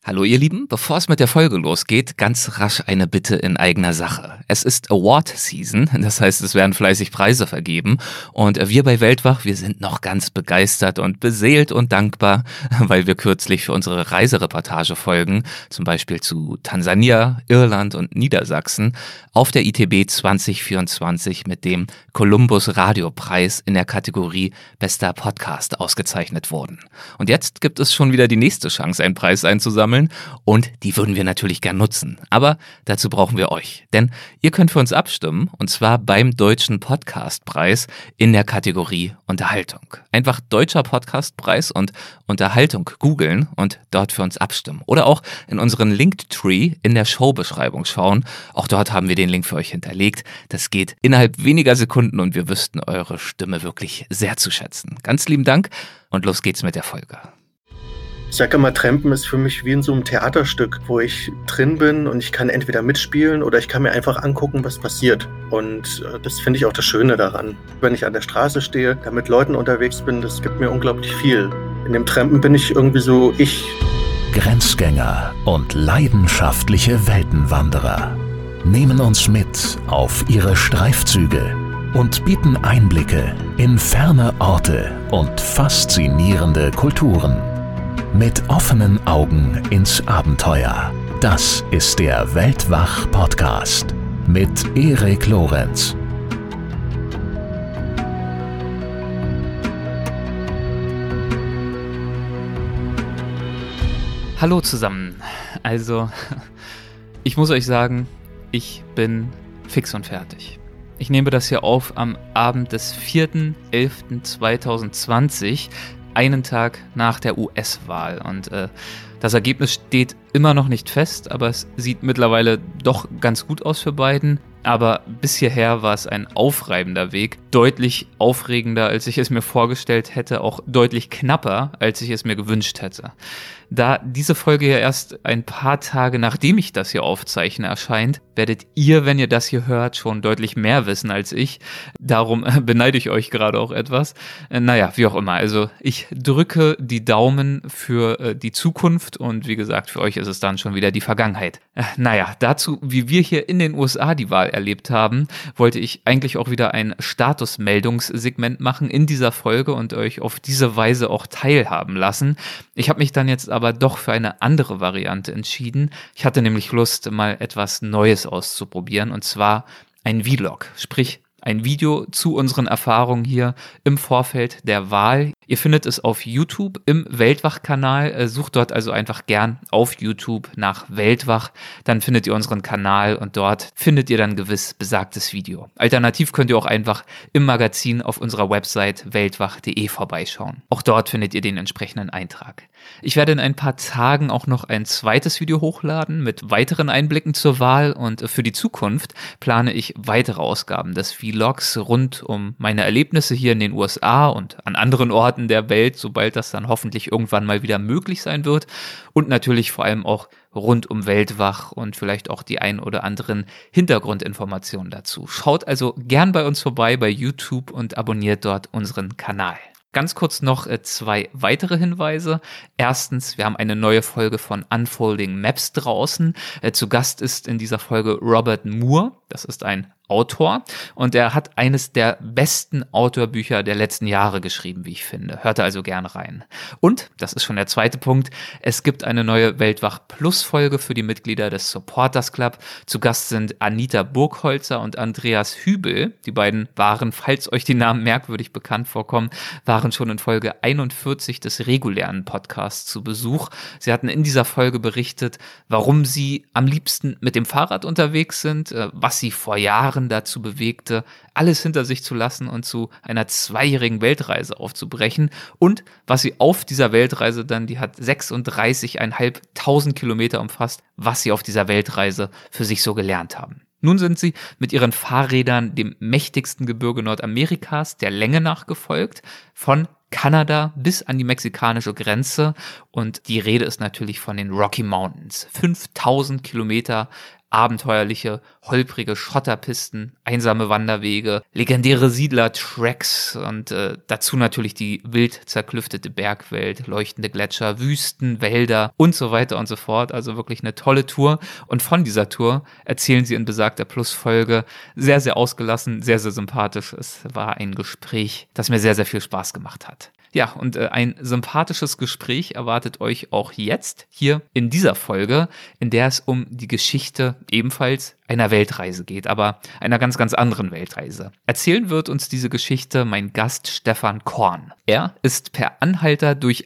Hallo ihr Lieben, bevor es mit der Folge losgeht, ganz rasch eine Bitte in eigener Sache. Es ist Award Season, das heißt, es werden fleißig Preise vergeben und wir bei Weltwach, wir sind noch ganz begeistert und beseelt und dankbar, weil wir kürzlich für unsere Reisereportagefolgen, zum Beispiel zu Tansania, Irland und Niedersachsen, auf der ITB 2024 mit dem Columbus Radiopreis in der Kategorie Bester Podcast ausgezeichnet wurden. Und jetzt gibt es schon wieder die nächste Chance, einen Preis einzusammeln. Und die würden wir natürlich gern nutzen. Aber dazu brauchen wir euch. Denn ihr könnt für uns abstimmen, und zwar beim Deutschen Podcastpreis in der Kategorie Unterhaltung. Einfach Deutscher Podcastpreis und Unterhaltung googeln und dort für uns abstimmen. Oder auch in unseren Linktree in der Showbeschreibung schauen. Auch dort haben wir den Link für euch hinterlegt. Das geht innerhalb weniger Sekunden und wir wüssten eure Stimme wirklich sehr zu schätzen. Ganz lieben Dank und los geht's mit der Folge. Ich sage immer, Trampen ist für mich wie in so einem Theaterstück, wo ich drin bin und ich kann entweder mitspielen oder ich kann mir einfach angucken, was passiert. Und das finde ich auch das Schöne daran. Wenn ich an der Straße stehe, da mit Leuten unterwegs bin, das gibt mir unglaublich viel. In dem Trampen bin ich irgendwie so ich. Grenzgänger und leidenschaftliche Weltenwanderer nehmen uns mit auf ihre Streifzüge und bieten Einblicke in ferne Orte und faszinierende Kulturen. Mit offenen Augen ins Abenteuer. Das ist der Weltwach-Podcast mit Erik Lorenz. Hallo zusammen. Also, ich muss euch sagen, ich bin fix und fertig. Ich nehme das hier auf am Abend des 4.11.2020, einen Tag nach der US-Wahl. Und das Ergebnis steht immer noch nicht fest, aber es sieht mittlerweile doch ganz gut aus für Biden. Aber bis hierher war es ein aufreibender Weg, deutlich aufregender, als ich es mir vorgestellt hätte, auch deutlich knapper, als ich es mir gewünscht hätte. Da diese Folge ja erst ein paar Tage nachdem ich das hier aufzeichne erscheint, werdet ihr, wenn ihr das hier hört, schon deutlich mehr wissen als ich. Darum beneide ich euch gerade auch etwas. Naja, wie auch immer. Also ich drücke die Daumen für die Zukunft und wie gesagt, für euch ist es dann schon wieder die Vergangenheit. Naja, dazu, wie wir hier in den USA die Wahl erlebt haben, wollte ich eigentlich auch wieder ein Statusmeldungssegment machen in dieser Folge und euch auf diese Weise auch teilhaben lassen. Ich habe mich dann jetzt aber doch für eine andere Variante entschieden. Ich hatte nämlich Lust, mal etwas Neues auszuprobieren und zwar ein Vlog, sprich ein Video zu unseren Erfahrungen hier im Vorfeld der Wahl. Ihr findet es auf YouTube im Weltwach-Kanal. Sucht dort also einfach gern auf YouTube nach Weltwach. Dann findet ihr unseren Kanal und dort findet ihr dann gewiss besagtes Video. Alternativ könnt ihr auch einfach im Magazin auf unserer Website weltwach.de vorbeischauen. Auch dort findet ihr den entsprechenden Eintrag. Ich werde in ein paar Tagen auch noch ein zweites Video hochladen mit weiteren Einblicken zur Wahl und für die Zukunft plane ich weitere Ausgaben des Vlogs rund um meine Erlebnisse hier in den USA und an anderen Orten der Welt, sobald das dann hoffentlich irgendwann mal wieder möglich sein wird und natürlich vor allem auch rund um Weltwach und vielleicht auch die ein oder anderen Hintergrundinformationen dazu. Schaut also gern bei uns vorbei bei YouTube und abonniert dort unseren Kanal. Ganz kurz noch zwei weitere Hinweise. Erstens, wir haben eine neue Folge von Unfolding Maps draußen. Zu Gast ist in dieser Folge Robert Moore. Das ist ein Autor und er hat eines der besten Outdoor-Bücher der letzten Jahre geschrieben, wie ich finde. Hört also gern rein. Und, das ist schon der zweite Punkt, es gibt eine neue Weltwach-Plus-Folge für die Mitglieder des Supporters Club. Zu Gast sind Anita Burgholzer und Andreas Hübel. Die beiden waren, falls euch die Namen merkwürdig bekannt vorkommen, waren schon in Folge 41 des regulären Podcasts zu Besuch. Sie hatten in dieser Folge berichtet, warum sie am liebsten mit dem Fahrrad unterwegs sind, was sie vor Jahren dazu bewegte, alles hinter sich zu lassen und zu einer 2-jährigen Weltreise aufzubrechen und was sie auf dieser Weltreise dann, die hat 36.500 Kilometer umfasst, was sie auf dieser Weltreise für sich so gelernt haben. Nun sind sie mit ihren Fahrrädern dem mächtigsten Gebirge Nordamerikas der Länge nach gefolgt, von Kanada bis an die mexikanische Grenze und die Rede ist natürlich von den Rocky Mountains. 5.000 Kilometer abenteuerliche, holprige Schotterpisten, einsame Wanderwege, legendäre Siedler-Tracks und dazu natürlich die wild zerklüftete Bergwelt, leuchtende Gletscher, Wüsten, Wälder und so weiter und so fort. Also wirklich eine tolle Tour. Und von dieser Tour erzählen sie in besagter Plus-Folge sehr, sehr ausgelassen, sehr, sehr sympathisch. Es war ein Gespräch, das mir sehr, sehr viel Spaß gemacht hat. Ja, und ein sympathisches Gespräch erwartet euch auch jetzt hier in dieser Folge, in der es um die Geschichte ebenfalls einer Weltreise geht, aber einer ganz, ganz anderen Weltreise. Erzählen wird uns diese Geschichte mein Gast Stefan Korn. Er ist per Anhalter durch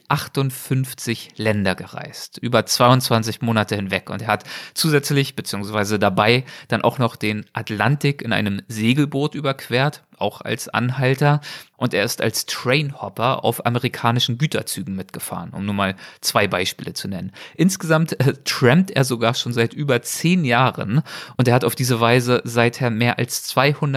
58 Länder gereist, über 22 Monate hinweg, und er hat zusätzlich bzw. dabei dann auch noch den Atlantik in einem Segelboot überquert, auch als Anhalter, und er ist als Trainhopper auf amerikanischen Güterzügen mitgefahren, um nur mal 2 Beispiele zu nennen. Insgesamt trampt er sogar schon seit über 10 Jahren, und er hat auf diese Weise seither mehr als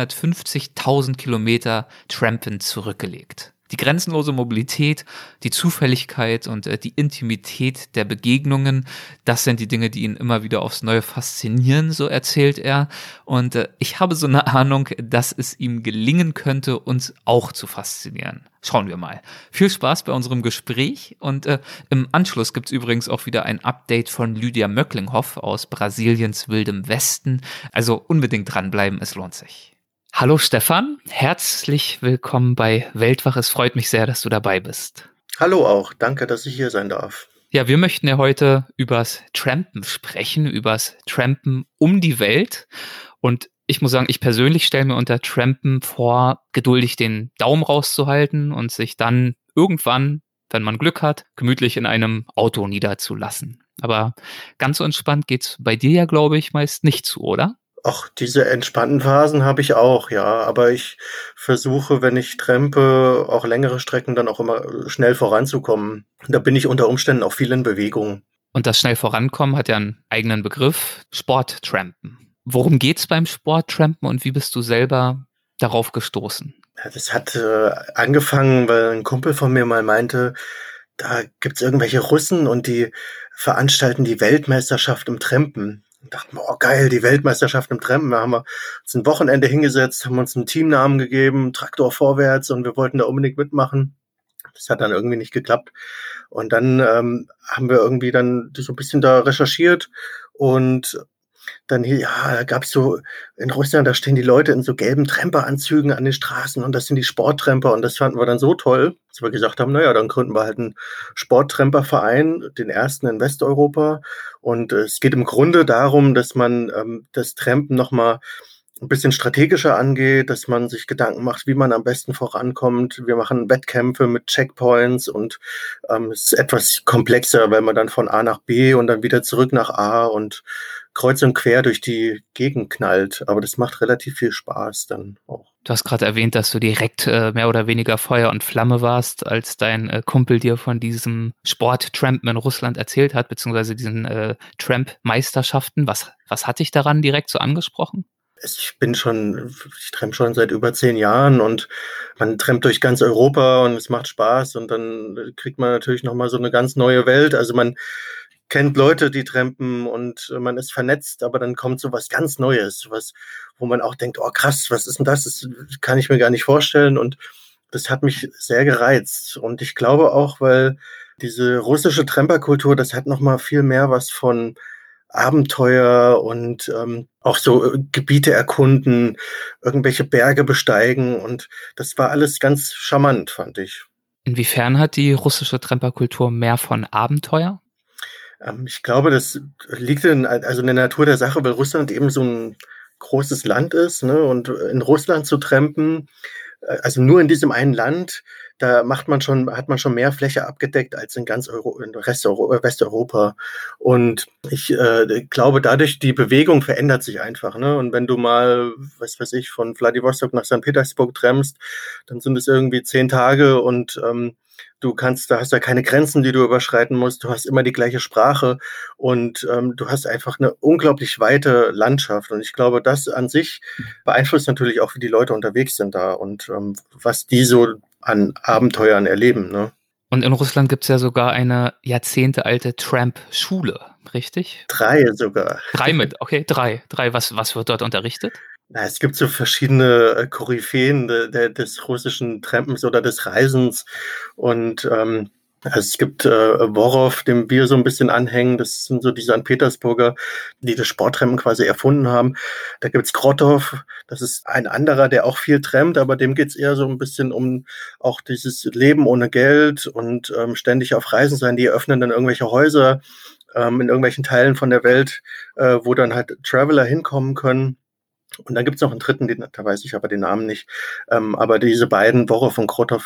250.000 Kilometer trampend zurückgelegt. Die grenzenlose Mobilität, die Zufälligkeit und die Intimität der Begegnungen, das sind die Dinge, die ihn immer wieder aufs Neue faszinieren, so erzählt er. Und ich habe so eine Ahnung, dass es ihm gelingen könnte, uns auch zu faszinieren. Schauen wir mal. Viel Spaß bei unserem Gespräch, und im Anschluss gibt's übrigens auch wieder ein Update von Lydia Möcklinghoff aus Brasiliens wildem Westen. Also unbedingt dranbleiben, es lohnt sich. Hallo Stefan, herzlich willkommen bei Weltwach. Es freut mich sehr, dass du dabei bist. Hallo auch, danke, dass ich hier sein darf. Ja, wir möchten ja heute übers Trampen sprechen, übers Trampen um die Welt. Und ich muss sagen, ich persönlich stelle mir unter Trampen vor, geduldig den Daumen rauszuhalten und sich dann irgendwann, wenn man Glück hat, gemütlich in einem Auto niederzulassen. Aber ganz so entspannt geht's bei dir ja, glaube ich, meist nicht zu, oder? Ach, diese entspannten Phasen habe ich auch, ja. Aber ich versuche, wenn ich trampe, auch längere Strecken dann auch immer schnell voranzukommen. Da bin ich unter Umständen auch viel in Bewegung. Und das schnell vorankommen hat ja einen eigenen Begriff, Sporttrampen. Worum geht's beim Sporttrampen und wie bist du selber darauf gestoßen? Ja, das hat angefangen, weil ein Kumpel von mir mal meinte, da gibt's irgendwelche Russen und die veranstalten die Weltmeisterschaft im Trampen. Und dachten wir, oh geil, die Weltmeisterschaft im Trampen. Da haben wir uns ein Wochenende hingesetzt, haben uns einen Teamnamen gegeben, Traktor vorwärts, und wir wollten da unbedingt mitmachen. Das hat dann irgendwie nicht geklappt. Und dann haben wir irgendwie dann so ein bisschen da recherchiert, und dann hier, ja, da gab's so in Russland, da stehen die Leute in so gelben Tramperanzügen an den Straßen, und das sind die Sporttramper, und das fanden wir dann so toll, dass wir gesagt haben, naja, dann gründen wir halt einen Sporttramperverein, den ersten in Westeuropa, und es geht im Grunde darum, dass man das Trampen nochmal ein bisschen strategischer angeht, dass man sich Gedanken macht, wie man am besten vorankommt. Wir machen Wettkämpfe mit Checkpoints, und es ist etwas komplexer, weil man dann von A nach B und dann wieder zurück nach A und kreuz und quer durch die Gegend knallt. Aber das macht relativ viel Spaß dann auch. Du hast gerade erwähnt, dass du direkt mehr oder weniger Feuer und Flamme warst, als dein Kumpel dir von diesem Sporttrampen in Russland erzählt hat, beziehungsweise diesen Tramp-Meisterschaften. Was hat dich daran direkt so angesprochen? Ich trampe schon seit über 10 Jahren, und man trampt durch ganz Europa und es macht Spaß, und dann kriegt man natürlich nochmal so eine ganz neue Welt. Also man kennt Leute, die trampen, und man ist vernetzt, aber dann kommt so was ganz Neues, wo man auch denkt, oh krass, was ist denn das? Das kann ich mir gar nicht vorstellen, und das hat mich sehr gereizt. Und ich glaube auch, weil diese russische Tramperkultur, das hat nochmal viel mehr was von Abenteuer und auch so Gebiete erkunden, irgendwelche Berge besteigen, und das war alles ganz charmant, fand ich. Inwiefern hat die russische Tramperkultur mehr von Abenteuer? Ich glaube, das liegt in der Natur der Sache, weil Russland eben so ein großes Land ist, ne? Und in Russland zu trampen, also nur in diesem einen Land, da hat man schon mehr Fläche abgedeckt als in in Westeuropa. Und ich glaube, dadurch die Bewegung verändert sich einfach, ne? Und wenn du mal, was weiß ich, von Wladiwostok nach St. Petersburg trampst, dann sind es irgendwie 10 Tage, und da hast ja keine Grenzen, die du überschreiten musst. Du hast immer die gleiche Sprache, und du hast einfach eine unglaublich weite Landschaft. Und ich glaube, das an sich beeinflusst natürlich auch, wie die Leute unterwegs sind da und was die so an Abenteuern erleben, ne? Und in Russland gibt es ja sogar eine jahrzehntealte Tramp-Schule. richtig? 3 sogar. 3 mit, okay, 3. 3, was wird dort unterrichtet? Na, es gibt so verschiedene, Koryphäen des russischen Trampens oder des Reisens und, also, es gibt, Worow, dem wir so ein bisschen anhängen. Das sind so die Sankt Petersburger, die das Sporttrampen quasi erfunden haben. Da gibt's Grotow, das ist ein anderer, der auch viel trampt, aber dem geht's eher so ein bisschen um auch dieses Leben ohne Geld und, ständig auf Reisen sein. Die eröffnen dann irgendwelche Häuser, in irgendwelchen Teilen von der Welt, wo dann halt Traveler hinkommen können. Und dann gibt's noch einen dritten, da weiß ich aber den Namen nicht. Aber diese beiden, Worow und Grotow,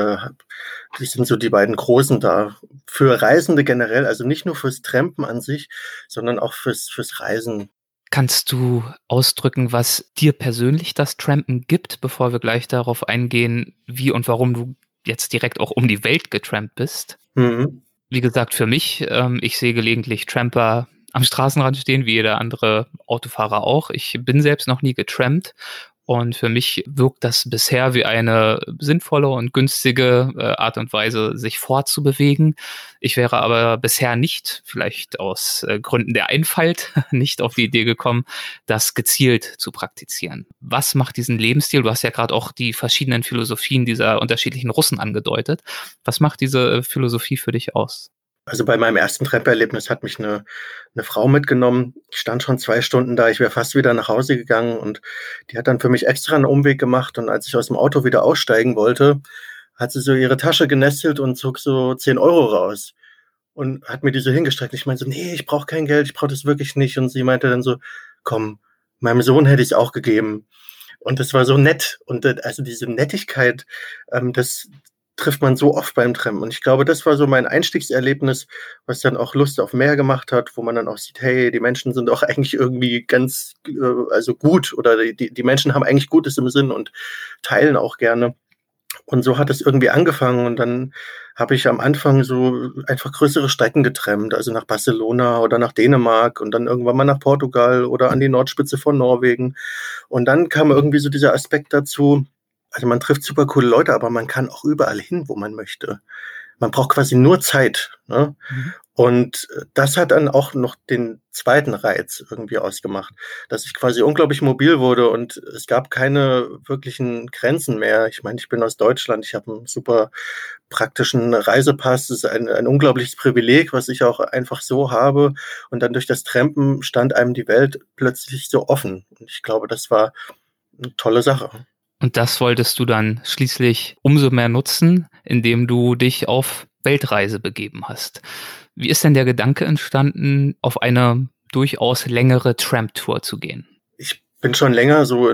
die sind so die beiden Großen da. Für Reisende generell, also nicht nur fürs Trampen an sich, sondern auch fürs Reisen. Kannst du ausdrücken, was dir persönlich das Trampen gibt, bevor wir gleich darauf eingehen, wie und warum du jetzt direkt auch um die Welt getrampt bist? Mhm. Wie gesagt, für mich, ich sehe gelegentlich Tramper am Straßenrand stehen, wie jeder andere Autofahrer auch. Ich bin selbst noch nie getrampt und für mich wirkt das bisher wie eine sinnvolle und günstige Art und Weise, sich fortzubewegen. Ich wäre aber bisher nicht, vielleicht aus Gründen der Einfalt, nicht auf die Idee gekommen, das gezielt zu praktizieren. Was macht diesen Lebensstil? Du hast ja gerade auch die verschiedenen Philosophien dieser unterschiedlichen Russen angedeutet. Was macht diese Philosophie für dich aus? Also, bei meinem ersten Tramperlebnis hat mich eine Frau mitgenommen. Ich stand schon 2 Stunden da, ich wäre fast wieder nach Hause gegangen und die hat dann für mich extra einen Umweg gemacht und als ich aus dem Auto wieder aussteigen wollte, hat sie so ihre Tasche genestelt und zog so 10 € raus und hat mir die so hingestreckt. Ich meinte so: „Ne, ich brauche kein Geld, ich brauche das wirklich nicht." Und sie meinte dann so: „Komm, meinem Sohn hätte ich's auch gegeben." Und das war so nett und, also, diese Nettigkeit, das trifft man so oft beim Trampen. Und ich glaube, das war so mein Einstiegserlebnis, was dann auch Lust auf mehr gemacht hat, wo man dann auch sieht, hey, die Menschen sind doch eigentlich irgendwie ganz, also gut oder die Menschen haben eigentlich Gutes im Sinn und teilen auch gerne. Und so hat es irgendwie angefangen und dann habe ich am Anfang so einfach größere Strecken getrampt, also nach Barcelona oder nach Dänemark und dann irgendwann mal nach Portugal oder an die Nordspitze von Norwegen. Und dann kam irgendwie so dieser Aspekt dazu, also man trifft super coole Leute, aber man kann auch überall hin, wo man möchte. Man braucht quasi nur Zeit, ne? Mhm. Und das hat dann auch noch den zweiten Reiz irgendwie ausgemacht, dass ich quasi unglaublich mobil wurde und es gab keine wirklichen Grenzen mehr. Ich meine, ich bin aus Deutschland, ich habe 'n super praktischen Reisepass. Das ist ein unglaubliches Privileg, was ich auch einfach so habe. Und dann durch das Trampen stand einem die Welt plötzlich so offen. Und ich glaube, das war 'ne tolle Sache. Und das wolltest du dann schließlich umso mehr nutzen, indem du dich auf Weltreise begeben hast. Wie ist denn der Gedanke entstanden, auf eine durchaus längere Tramp-Tour zu gehen? Ich bin schon länger so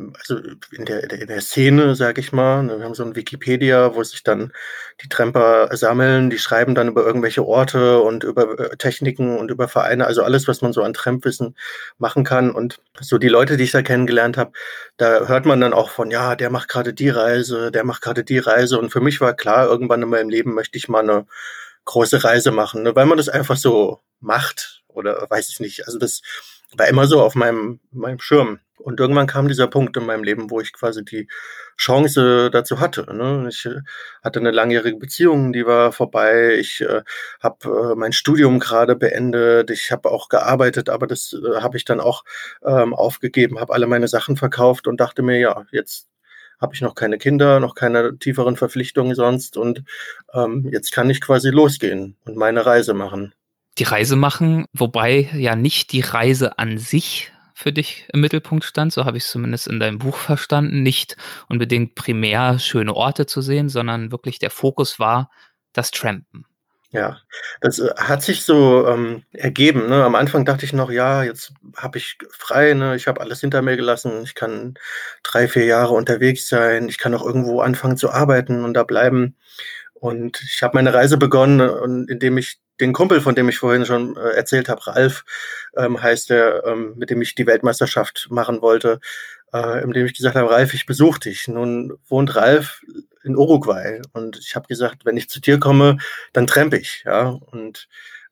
in der Szene, sage ich mal, ne? Wir haben so 'n Wikipedia, wo sich dann die Tramper sammeln. Die schreiben dann über irgendwelche Orte und über, Techniken und über Vereine, also alles, was man so an Trampwissen machen kann. Und so die Leute, die ich da kennengelernt habe, da hört man dann auch von: „Ja, der macht grade die Reise, der macht grade die Reise." Und für mich war klar, irgendwann in meinem Leben möchte ich mal 'ne große Reise machen, ne, weil man das einfach so macht oder weiß ich nicht. Also, das war immer so auf meinem Schirm. Und irgendwann kam dieser Punkt in meinem Leben, wo ich quasi die Chance dazu hatte, ne? Ich, hatte 'ne langjährige Beziehung, die war vorbei. Ich, habe, mein Studium grade beendet. Ich habe auch gearbeitet, aber das, habe ich dann auch, aufgegeben, habe alle meine Sachen verkauft und dachte mir: „Ja, jetzt habe ich noch keine Kinder, noch keine tieferen Verpflichtungen sonst und, jetzt kann ich quasi losgehen und meine Reise machen." Die Reise machen, wobei ja nicht die Reise an sich für dich im Mittelpunkt stand, so habe ich es zumindest in deinem Buch verstanden, nicht unbedingt primär schöne Orte zu sehen, sondern wirklich der Fokus war das Trampen. Ja, das, hat sich so, ergeben, ne? Am Anfang dachte ich noch: „Ja, jetzt habe ich frei, ne? Ich habe alles hinter mir gelassen. Ich kann 3, 4 Jahre unterwegs sein. Ich kann auch irgendwo anfangen zu arbeiten und da bleiben." Und ich habe meine Reise begonnen und indem ich den Kumpel, von dem ich vorhin schon, erzählt habe, Ralf, heißt er, mit dem ich die Weltmeisterschaft machen wollte, indem ich gesagt habe: „Ralf, ich besuche dich." Nun wohnt Ralf in Uruguay und ich habe gesagt: „Wenn ich zu dir komme, dann trampe ich", ja? Und,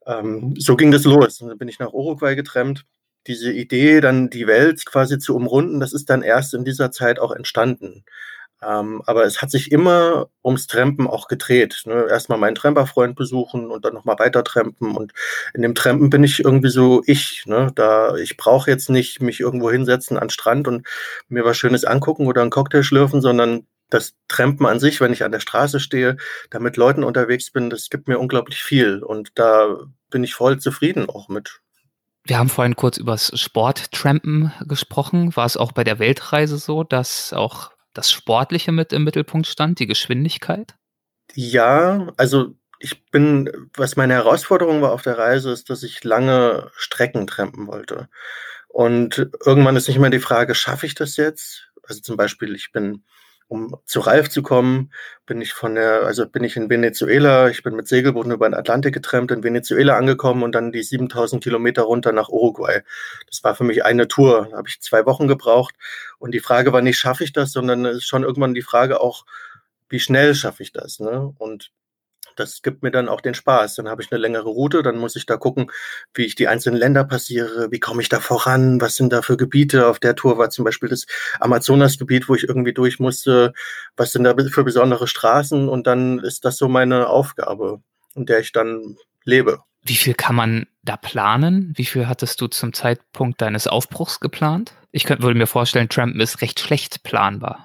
so ging das los. Und dann bin ich nach Uruguay getrampt. Diese Idee, dann die Welt quasi zu umrunden, das ist dann erst in dieser Zeit auch entstanden. Aber es hat sich immer ums Trampen auch gedreht. Ne? Erstmal meinen Tramperfreund besuchen und dann nochmal weiter trampen. Und in dem Trampen bin ich irgendwie so ich. Ne? Ich brauche jetzt nicht mich irgendwo hinsetzen an den Strand und mir was Schönes angucken oder einen Cocktail schlürfen, sondern das Trampen an sich, wenn ich an der Straße stehe, da mit Leuten unterwegs bin, das gibt mir unglaublich viel. Und da bin ich voll zufrieden auch mit. Wir haben vorhin kurz übers Sporttrampen gesprochen. War es auch bei der Weltreise so, dass auch das Sportliche mit im Mittelpunkt stand, die Geschwindigkeit? Ja, also was meine Herausforderung war auf der Reise, ist, dass ich lange Strecken trampen wollte. Und irgendwann ist nicht mehr die Frage, schaffe ich das jetzt? Also zum Beispiel, um zu Ralf zu kommen, bin ich in Venezuela, ich bin mit Segelbooten über den Atlantik getrampt, in Venezuela angekommen und dann die 7.000 Kilometer runter nach Uruguay. Das war für mich eine Tour, da habe ich 2 Wochen gebraucht. Und die Frage war nicht, schaffe ich das, sondern es ist schon irgendwann die Frage auch, wie schnell schaffe ich das, ne? Und das gibt mir dann auch den Spaß. Dann habe ich eine längere Route, dann muss ich da gucken, wie ich die einzelnen Länder passiere, wie komme ich da voran, was sind da für Gebiete. Auf der Tour war zum Beispiel das Amazonasgebiet, wo ich irgendwie durch musste, was sind da für besondere Straßen, und dann ist das so meine Aufgabe, in der ich dann lebe. Wie viel kann man da planen? Wie viel hattest du zum Zeitpunkt deines Aufbruchs geplant? Würde mir vorstellen, Trampen ist recht schlecht planbar.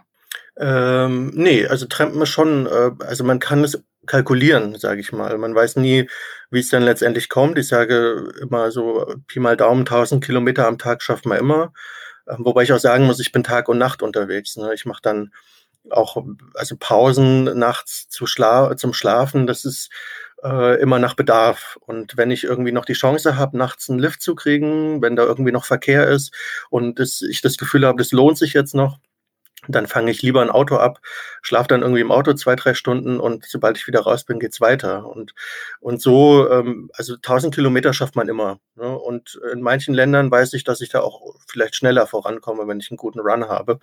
Nee, also Trampen ist schon, also man kann es kalkulieren, sage ich mal. Man weiß nie, wie es dann letztendlich kommt. Ich sage immer so, Pi mal Daumen, 1.000 Kilometer am Tag schafft man immer. Wobei ich auch sagen muss, ich bin Tag und Nacht unterwegs. Ne? Ich mache dann auch Pausen nachts zum Schlafen. Das ist immer nach Bedarf. Und wenn ich irgendwie noch die Chance habe, nachts einen Lift zu kriegen, wenn da irgendwie noch Verkehr ist und ich das Gefühl habe, das lohnt sich jetzt noch, dann fange ich lieber ein Auto ab, schlafe dann irgendwie im Auto 2-3 Stunden und sobald ich wieder raus bin, geht's weiter. Und so, also 1.000 Kilometer schafft man immer. Ne? Und in manchen Ländern weiß ich, dass ich da auch vielleicht schneller vorankomme, wenn ich einen guten Run habe.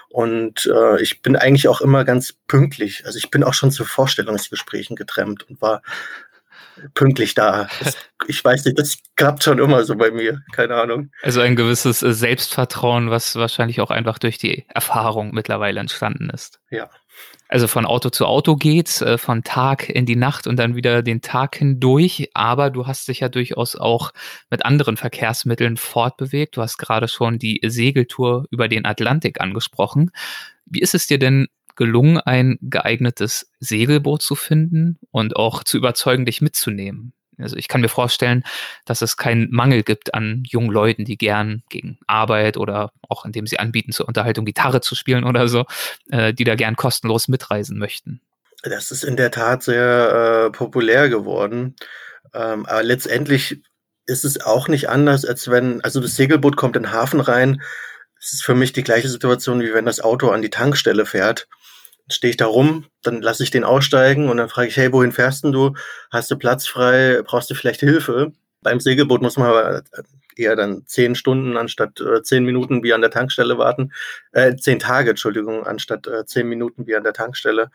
Und ich bin eigentlich auch immer ganz pünktlich. Also ich bin auch schon zu Vorstellungsgesprächen getrennt und war pünktlich da. Ich weiß nicht, das klappt schon immer so bei mir. Keine Ahnung. Also ein gewisses Selbstvertrauen, was wahrscheinlich auch einfach durch die Erfahrung mittlerweile entstanden ist. Ja. Also von Auto zu Auto geht's, von Tag in die Nacht und dann wieder den Tag hindurch. Aber du hast dich ja durchaus auch mit anderen Verkehrsmitteln fortbewegt. Du hast gerade schon die Segeltour über den Atlantik angesprochen. Wie ist es dir denn gelungen, ein geeignetes Segelboot zu finden und auch zu überzeugen, dich mitzunehmen? Also ich kann mir vorstellen, dass es keinen Mangel gibt an jungen Leuten, die gern gegen Arbeit oder auch indem sie anbieten, zur Unterhaltung Gitarre zu spielen oder so, die da gern kostenlos mitreisen möchten. Das ist in der Tat sehr populär geworden. Aber letztendlich ist es auch nicht anders, als also das Segelboot kommt in den Hafen rein. Es ist für mich die gleiche Situation, wie wenn das Auto an die Tankstelle fährt. Dann stehe ich da rum, dann lasse ich den aussteigen und dann frage ich, hey, wohin fährst denn du? Hast du Platz frei? Brauchst du vielleicht Hilfe? Beim Segelboot muss man aber eher dann 10 Stunden anstatt 10 Minuten wie an der Tankstelle warten. 10 Tage, Entschuldigung, anstatt 10 Minuten wie an der Tankstelle.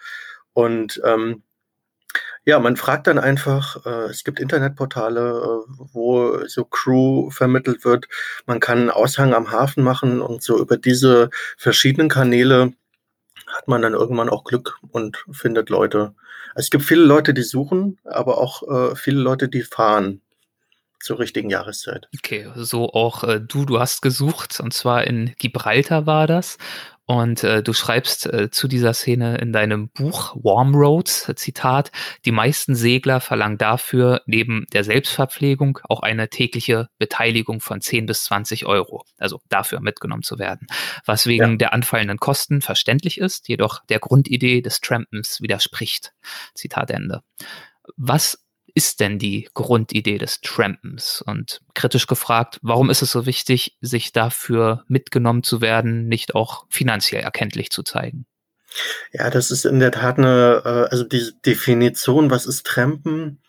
Und ja, man fragt dann einfach, es gibt Internetportale, wo so Crew vermittelt wird. Man kann einen Aushang am Hafen machen und so über diese verschiedenen Kanäle hat man dann irgendwann auch Glück und findet Leute. Es gibt viele Leute, die suchen, aber auch viele Leute, die fahren zur richtigen Jahreszeit. Okay, so auch du hast gesucht, und zwar in Gibraltar war das. Und du schreibst zu dieser Szene in deinem Buch Warm Roads, Zitat, die meisten Segler verlangen dafür neben der Selbstverpflegung auch eine tägliche Beteiligung von 10 bis 20 Euro, also dafür mitgenommen zu werden, was wegen der anfallenden Kosten verständlich ist, jedoch der Grundidee des Trampens widerspricht. Zitat Ende. Was ist denn die Grundidee des Trampens? Und kritisch gefragt, warum ist es so wichtig, sich dafür mitgenommen zu werden, nicht auch finanziell erkenntlich zu zeigen? Ja, das ist in der Tat also die Definition, was ist Trampen,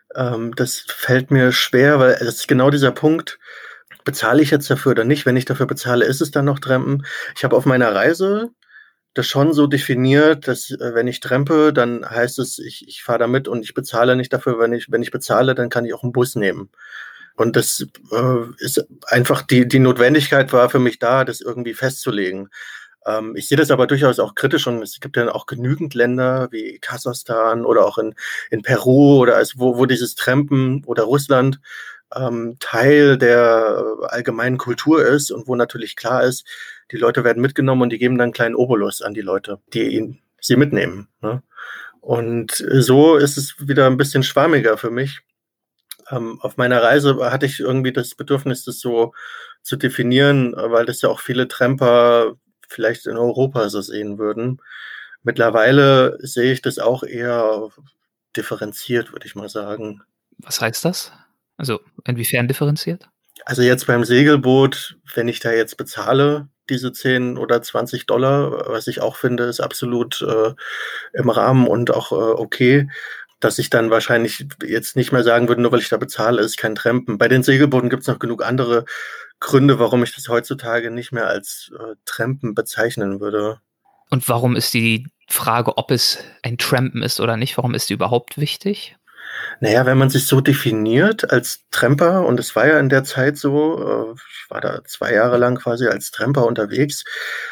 das fällt mir schwer, weil das ist genau dieser Punkt, bezahle ich jetzt dafür oder nicht? Wenn ich dafür bezahle, ist es dann noch Trampen? Ich habe auf meiner Reise das schon so definiert, dass wenn ich trampe, dann heißt es, ich fahre da mit und ich bezahle nicht dafür. Wenn ich bezahle, dann kann ich auch einen Bus nehmen. Und das ist einfach die Notwendigkeit war für mich da, das irgendwie festzulegen. Ich sehe das aber durchaus auch kritisch und es gibt ja auch genügend Länder wie Kasachstan oder auch in Peru oder wo dieses Trampen oder Russland Teil der allgemeinen Kultur ist und wo natürlich klar ist, die Leute werden mitgenommen und die geben dann einen kleinen Obolus an die Leute, die sie mitnehmen. Ne? Und so ist es wieder ein bisschen schwammiger für mich. Auf meiner Reise hatte ich irgendwie das Bedürfnis, das so zu definieren, weil das ja auch viele Tramper vielleicht in Europa so sehen würden. Mittlerweile sehe ich das auch eher differenziert, würde ich mal sagen. Was heißt das? Also inwiefern differenziert? Also jetzt beim Segelboot, wenn ich da jetzt bezahle, diese 10 oder $20, was ich auch finde, ist absolut im Rahmen und auch okay, dass ich dann wahrscheinlich jetzt nicht mehr sagen würde, nur weil ich da bezahle, ist kein Trampen. Bei den Segelbooten gibt es noch genug andere Gründe, warum ich das heutzutage nicht mehr als Trampen bezeichnen würde. Und warum ist die Frage, ob es ein Trampen ist oder nicht, warum ist die überhaupt wichtig? Naja, wenn man sich so definiert als Tramper, und es war ja in der Zeit so, ich war da 2 Jahre lang quasi als Tramper unterwegs,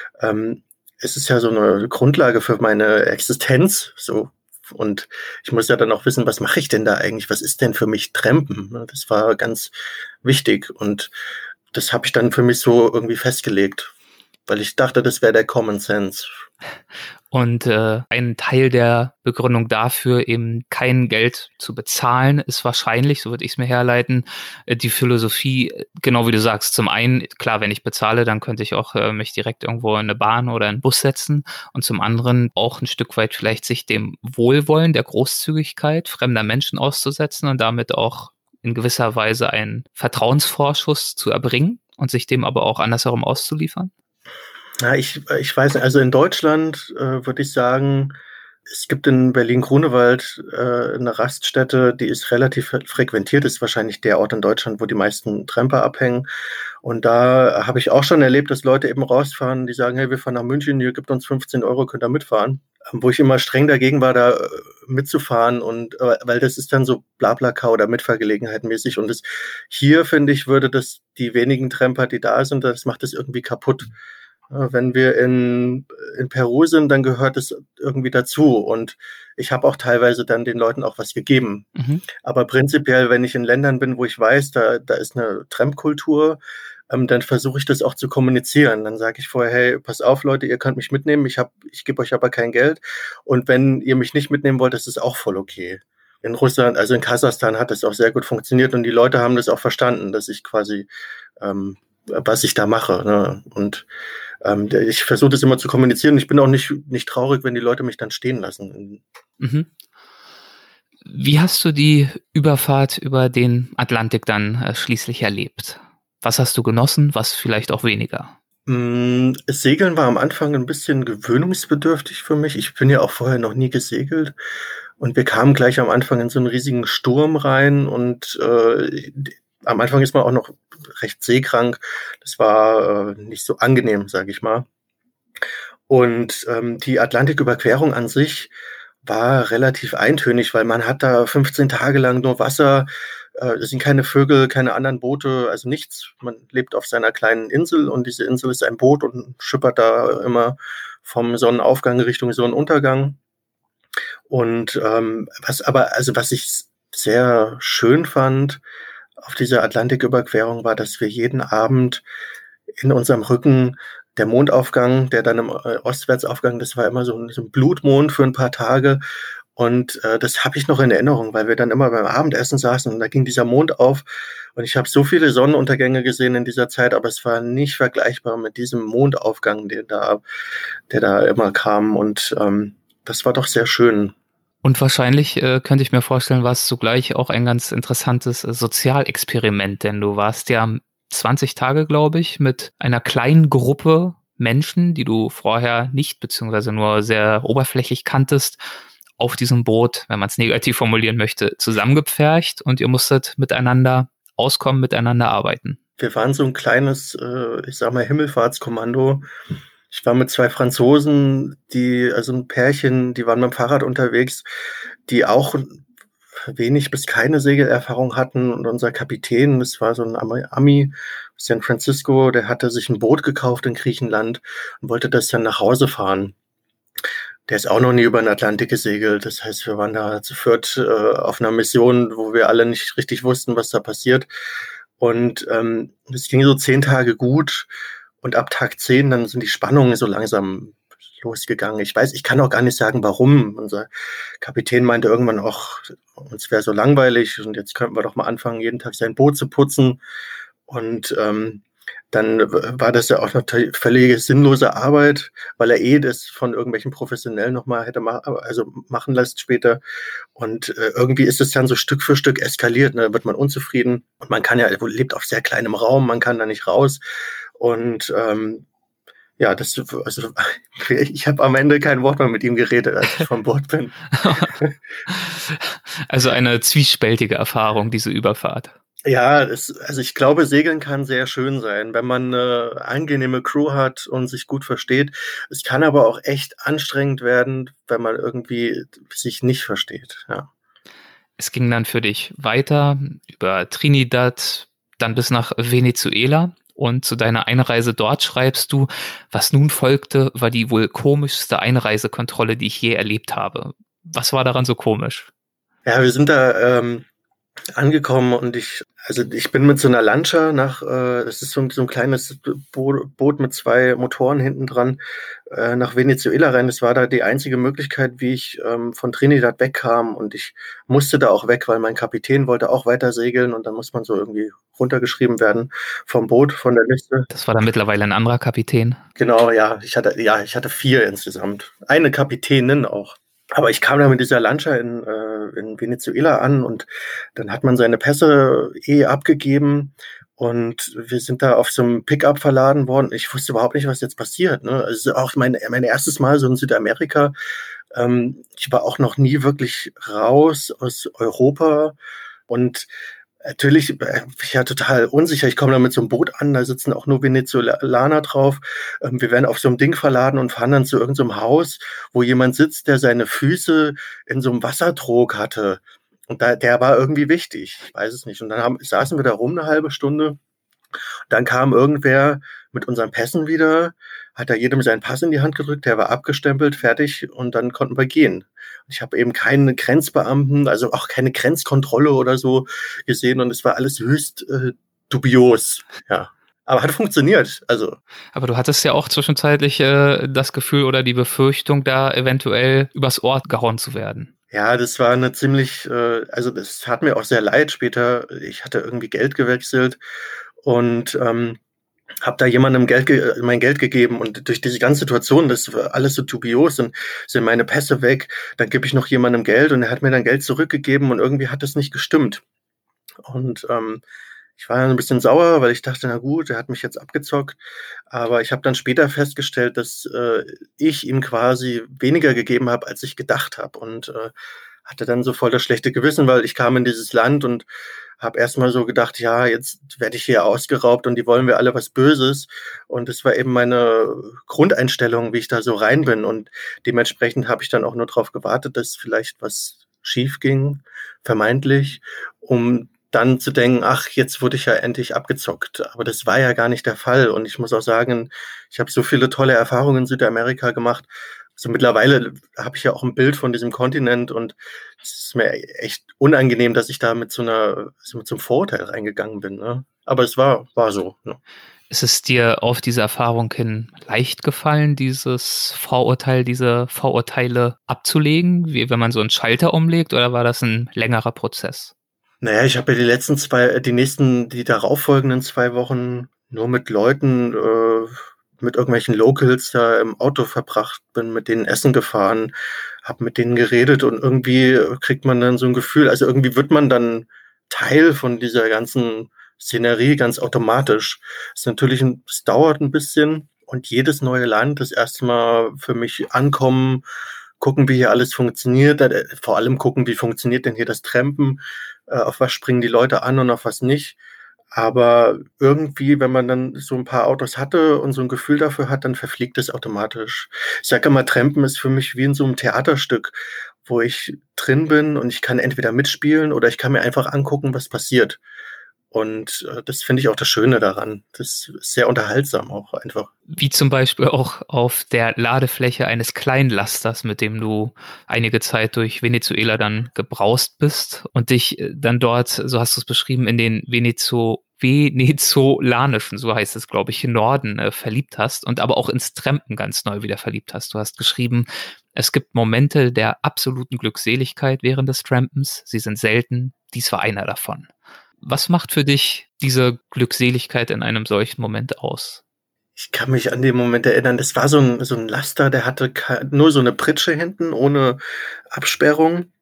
es ist ja so eine Grundlage für meine Existenz, so. Und ich muss ja dann auch wissen, was mache ich denn da eigentlich? Was ist denn für mich Trampen? Das war ganz wichtig und das habe ich dann für mich so irgendwie festgelegt, weil ich dachte, das wäre der Common Sense. Und ein Teil der Begründung dafür, eben kein Geld zu bezahlen, ist wahrscheinlich, so würde ich es mir herleiten, die Philosophie, genau wie du sagst. Zum einen, klar, wenn ich bezahle, dann könnte ich auch mich direkt irgendwo in eine Bahn oder in einen Bus setzen. Und zum anderen auch ein Stück weit vielleicht sich dem Wohlwollen, der Großzügigkeit fremder Menschen auszusetzen und damit auch in gewisser Weise einen Vertrauensvorschuss zu erbringen und sich dem aber auch andersherum auszuliefern. Ja, ich weiß nicht, also in Deutschland würde ich sagen, es gibt in Berlin-Grunewald eine Raststätte, die ist relativ frequentiert, ist wahrscheinlich der Ort in Deutschland, wo die meisten Tramper abhängen. Und da habe ich auch schon erlebt, dass Leute eben rausfahren, die sagen, hey, wir fahren nach München, ihr gebt uns 15 Euro, könnt ihr mitfahren. Wo ich immer streng dagegen war, da mitzufahren und weil das ist dann so Blablacar oder Mitfahrgelegenheit mäßig und das hier, finde ich, würde das die wenigen Tramper, die da sind, das macht das irgendwie kaputt. Wenn wir in Peru sind, dann gehört es irgendwie dazu. Und ich habe auch teilweise dann den Leuten auch was gegeben. Mhm. Aber prinzipiell, wenn ich in Ländern bin, wo ich weiß, da ist eine Tramp-Kultur, dann versuche ich das auch zu kommunizieren. Dann sage ich vorher, hey, pass auf, Leute, ihr könnt mich mitnehmen, ich gebe euch aber kein Geld. Und wenn ihr mich nicht mitnehmen wollt, das ist auch voll okay. In Russland, also in Kasachstan hat das auch sehr gut funktioniert und die Leute haben das auch verstanden, dass ich quasi, was ich da mache. Ne? Und ich versuche das immer zu kommunizieren. Ich bin auch nicht traurig, wenn die Leute mich dann stehen lassen. Mhm. Wie hast du die Überfahrt über den Atlantik dann schließlich erlebt? Was hast du genossen, was vielleicht auch weniger? Segeln war am Anfang ein bisschen gewöhnungsbedürftig für mich. Ich bin ja auch vorher noch nie gesegelt. Und wir kamen gleich am Anfang in so einen riesigen Sturm rein und am Anfang ist man auch noch recht seekrank. Das war nicht so angenehm, sage ich mal. Und die Atlantiküberquerung an sich war relativ eintönig, weil man hat da 15 Tage lang nur Wasser. Es sind keine Vögel, keine anderen Boote, also nichts. Man lebt auf seiner kleinen Insel und diese Insel ist ein Boot und schippert da immer vom Sonnenaufgang Richtung Sonnenuntergang. Und was ich sehr schön fand auf dieser Atlantiküberquerung war, dass wir jeden Abend in unserem Rücken der Mondaufgang, der dann im Ostwärtsaufgang, das war immer so ein Blutmond für ein paar Tage. Und das habe ich noch in Erinnerung, weil wir dann immer beim Abendessen saßen und da ging dieser Mond auf. Und ich habe so viele Sonnenuntergänge gesehen in dieser Zeit, aber es war nicht vergleichbar mit diesem Mondaufgang, der da immer kam. Und das war doch sehr schön. Und wahrscheinlich könnte ich mir vorstellen, war es zugleich auch ein ganz interessantes Sozialexperiment, denn du warst ja 20 Tage, glaube ich, mit einer kleinen Gruppe Menschen, die du vorher nicht, beziehungsweise nur sehr oberflächlich kanntest, auf diesem Boot, wenn man es negativ formulieren möchte, zusammengepfercht und ihr musstet miteinander auskommen, miteinander arbeiten. Wir waren so ein kleines, ich sag mal, Himmelfahrtskommando. Ich war mit 2 Franzosen, also ein Pärchen, die waren mit dem Fahrrad unterwegs, die auch wenig bis keine Segelerfahrung hatten. Und unser Kapitän, das war so ein Ami, San Francisco, der hatte sich ein Boot gekauft in Griechenland und wollte das dann nach Hause fahren. Der ist auch noch nie über den Atlantik gesegelt. Das heißt, wir waren da zu viert auf einer Mission, wo wir alle nicht richtig wussten, was da passiert. Und es ging so 10 Tage gut. Und ab Tag 10, dann sind die Spannungen so langsam losgegangen. Ich kann auch gar nicht sagen, warum. Unser Kapitän meinte irgendwann auch, uns wäre so langweilig und jetzt könnten wir doch mal anfangen, jeden Tag sein Boot zu putzen. Und dann war das ja auch noch völlige sinnlose Arbeit, weil er das von irgendwelchen Professionellen nochmal hätte machen lassen später. Und irgendwie ist es dann so Stück für Stück eskaliert. Ne? Da wird man unzufrieden. Und man lebt auf sehr kleinem Raum, man kann da nicht raus. Und ich habe am Ende kein Wort mehr mit ihm geredet, als ich von Bord bin. Also eine zwiespältige Erfahrung, diese Überfahrt. Ja, ich glaube, Segeln kann sehr schön sein, wenn man eine angenehme Crew hat und sich gut versteht. Es kann aber auch echt anstrengend werden, wenn man irgendwie sich nicht versteht. Ja. Es ging dann für dich weiter über Trinidad, dann bis nach Venezuela. Und zu deiner Einreise dort schreibst du, was nun folgte, war die wohl komischste Einreisekontrolle, die ich je erlebt habe. Was war daran so komisch? Ja, wir sind da angekommen und ich bin mit so einer Lancha das ist so ein kleines Boot mit 2 Motoren hinten dran, nach Venezuela rein. Das war da die einzige Möglichkeit, wie ich von Trinidad wegkam, und ich musste da auch weg, weil mein Kapitän wollte auch weiter segeln und dann muss man so irgendwie runtergeschrieben werden vom Boot, von der Liste. Das war dann mittlerweile ein anderer Kapitän? Genau, ja. Ich hatte 4 insgesamt. Eine Kapitänin auch. Aber ich kam da mit dieser Lancha in Venezuela an und dann hat man seine Pässe abgegeben und wir sind da auf so einem Pickup verladen worden. Ich wusste überhaupt nicht, was jetzt passiert. Ne? Also auch mein erstes Mal so in Südamerika. Ich war auch noch nie wirklich raus aus Europa und natürlich, ich war total unsicher. Ich komme da mit so einem Boot an, da sitzen auch nur Venezolaner drauf. Wir werden auf so einem Ding verladen und fahren dann zu irgendeinem Haus, wo jemand sitzt, der seine Füße in so einem Wassertrog hatte. Und der war irgendwie wichtig. Ich weiß es nicht. Und dann saßen wir da rum eine halbe Stunde. Dann kam irgendwer mit unseren Pässen wieder, hat da jedem seinen Pass in die Hand gedrückt, der war abgestempelt, fertig, und dann konnten wir gehen. Ich habe eben keinen Grenzbeamten, also auch keine Grenzkontrolle oder so gesehen, und es war alles höchst dubios, ja. Aber hat funktioniert, also. Aber du hattest ja auch zwischenzeitlich das Gefühl oder die Befürchtung, da eventuell übers Ohr gehauen zu werden. Ja, das war eine ziemlich, das tat mir auch sehr leid später. Ich hatte irgendwie Geld gewechselt und habe da jemandem mein Geld gegeben, und durch diese ganze Situation, das war alles so dubios, und sind meine Pässe weg, dann gebe ich noch jemandem Geld und er hat mir dann Geld zurückgegeben und irgendwie hat das nicht gestimmt. Und ich war dann ein bisschen sauer, weil ich dachte, na gut, er hat mich jetzt abgezockt, aber ich habe dann später festgestellt, dass ich ihm quasi weniger gegeben habe, als ich gedacht habe, und hatte dann so voll das schlechte Gewissen, weil ich kam in dieses Land und habe erstmal so gedacht, ja, jetzt werde ich hier ausgeraubt und die wollen mir alle was Böses. Und das war eben meine Grundeinstellung, wie ich da so rein bin. Und dementsprechend habe ich dann auch nur darauf gewartet, dass vielleicht was schief ging, vermeintlich, um dann zu denken, ach, jetzt wurde ich ja endlich abgezockt. Aber das war ja gar nicht der Fall. Und ich muss auch sagen, ich habe so viele tolle Erfahrungen in Südamerika gemacht. Also mittlerweile habe ich ja auch ein Bild von diesem Kontinent, und es ist mir echt unangenehm, dass ich da mit so einem Vorurteil reingegangen bin. Ne? Aber es war so. Ne? Ist es dir auf diese Erfahrung hin leicht gefallen, diese Vorurteile abzulegen, wie wenn man so einen Schalter umlegt, oder war das ein längerer Prozess? Naja, ich habe ja die darauffolgenden 2 Wochen nur mit Leuten, mit irgendwelchen Locals da im Auto verbracht, bin mit denen essen gefahren, habe mit denen geredet, und irgendwie kriegt man dann so ein Gefühl, also irgendwie wird man dann Teil von dieser ganzen Szenerie ganz automatisch. Es dauert ein bisschen, und jedes neue Land, das erste Mal für mich ankommen, gucken, wie hier alles funktioniert, vor allem gucken, wie funktioniert denn hier das Trampen, auf was springen die Leute an und auf was nicht. Aber irgendwie, wenn man dann so ein paar Autos hatte und so ein Gefühl dafür hat, dann verfliegt es automatisch. Ich sage immer, Trampen ist für mich wie in so einem Theaterstück, wo ich drin bin und ich kann entweder mitspielen oder ich kann mir einfach angucken, was passiert. Und das finde ich auch das Schöne daran. Das ist sehr unterhaltsam auch einfach. Wie zum Beispiel auch auf der Ladefläche eines Kleinlasters, mit dem du einige Zeit durch Venezuela dann gebraust bist und dich dann dort, so hast du es beschrieben, in den venezolanischen, so heißt es, glaube ich, Norden verliebt hast und aber auch ins Trampen ganz neu wieder verliebt hast. Du hast geschrieben, es gibt Momente der absoluten Glückseligkeit während des Trampens. Sie sind selten. Dies war einer davon. Was macht für dich diese Glückseligkeit in einem solchen Moment aus? Ich kann mich an den Moment erinnern, das war so ein Laster, der hatte nur so eine Pritsche hinten ohne Absperrung.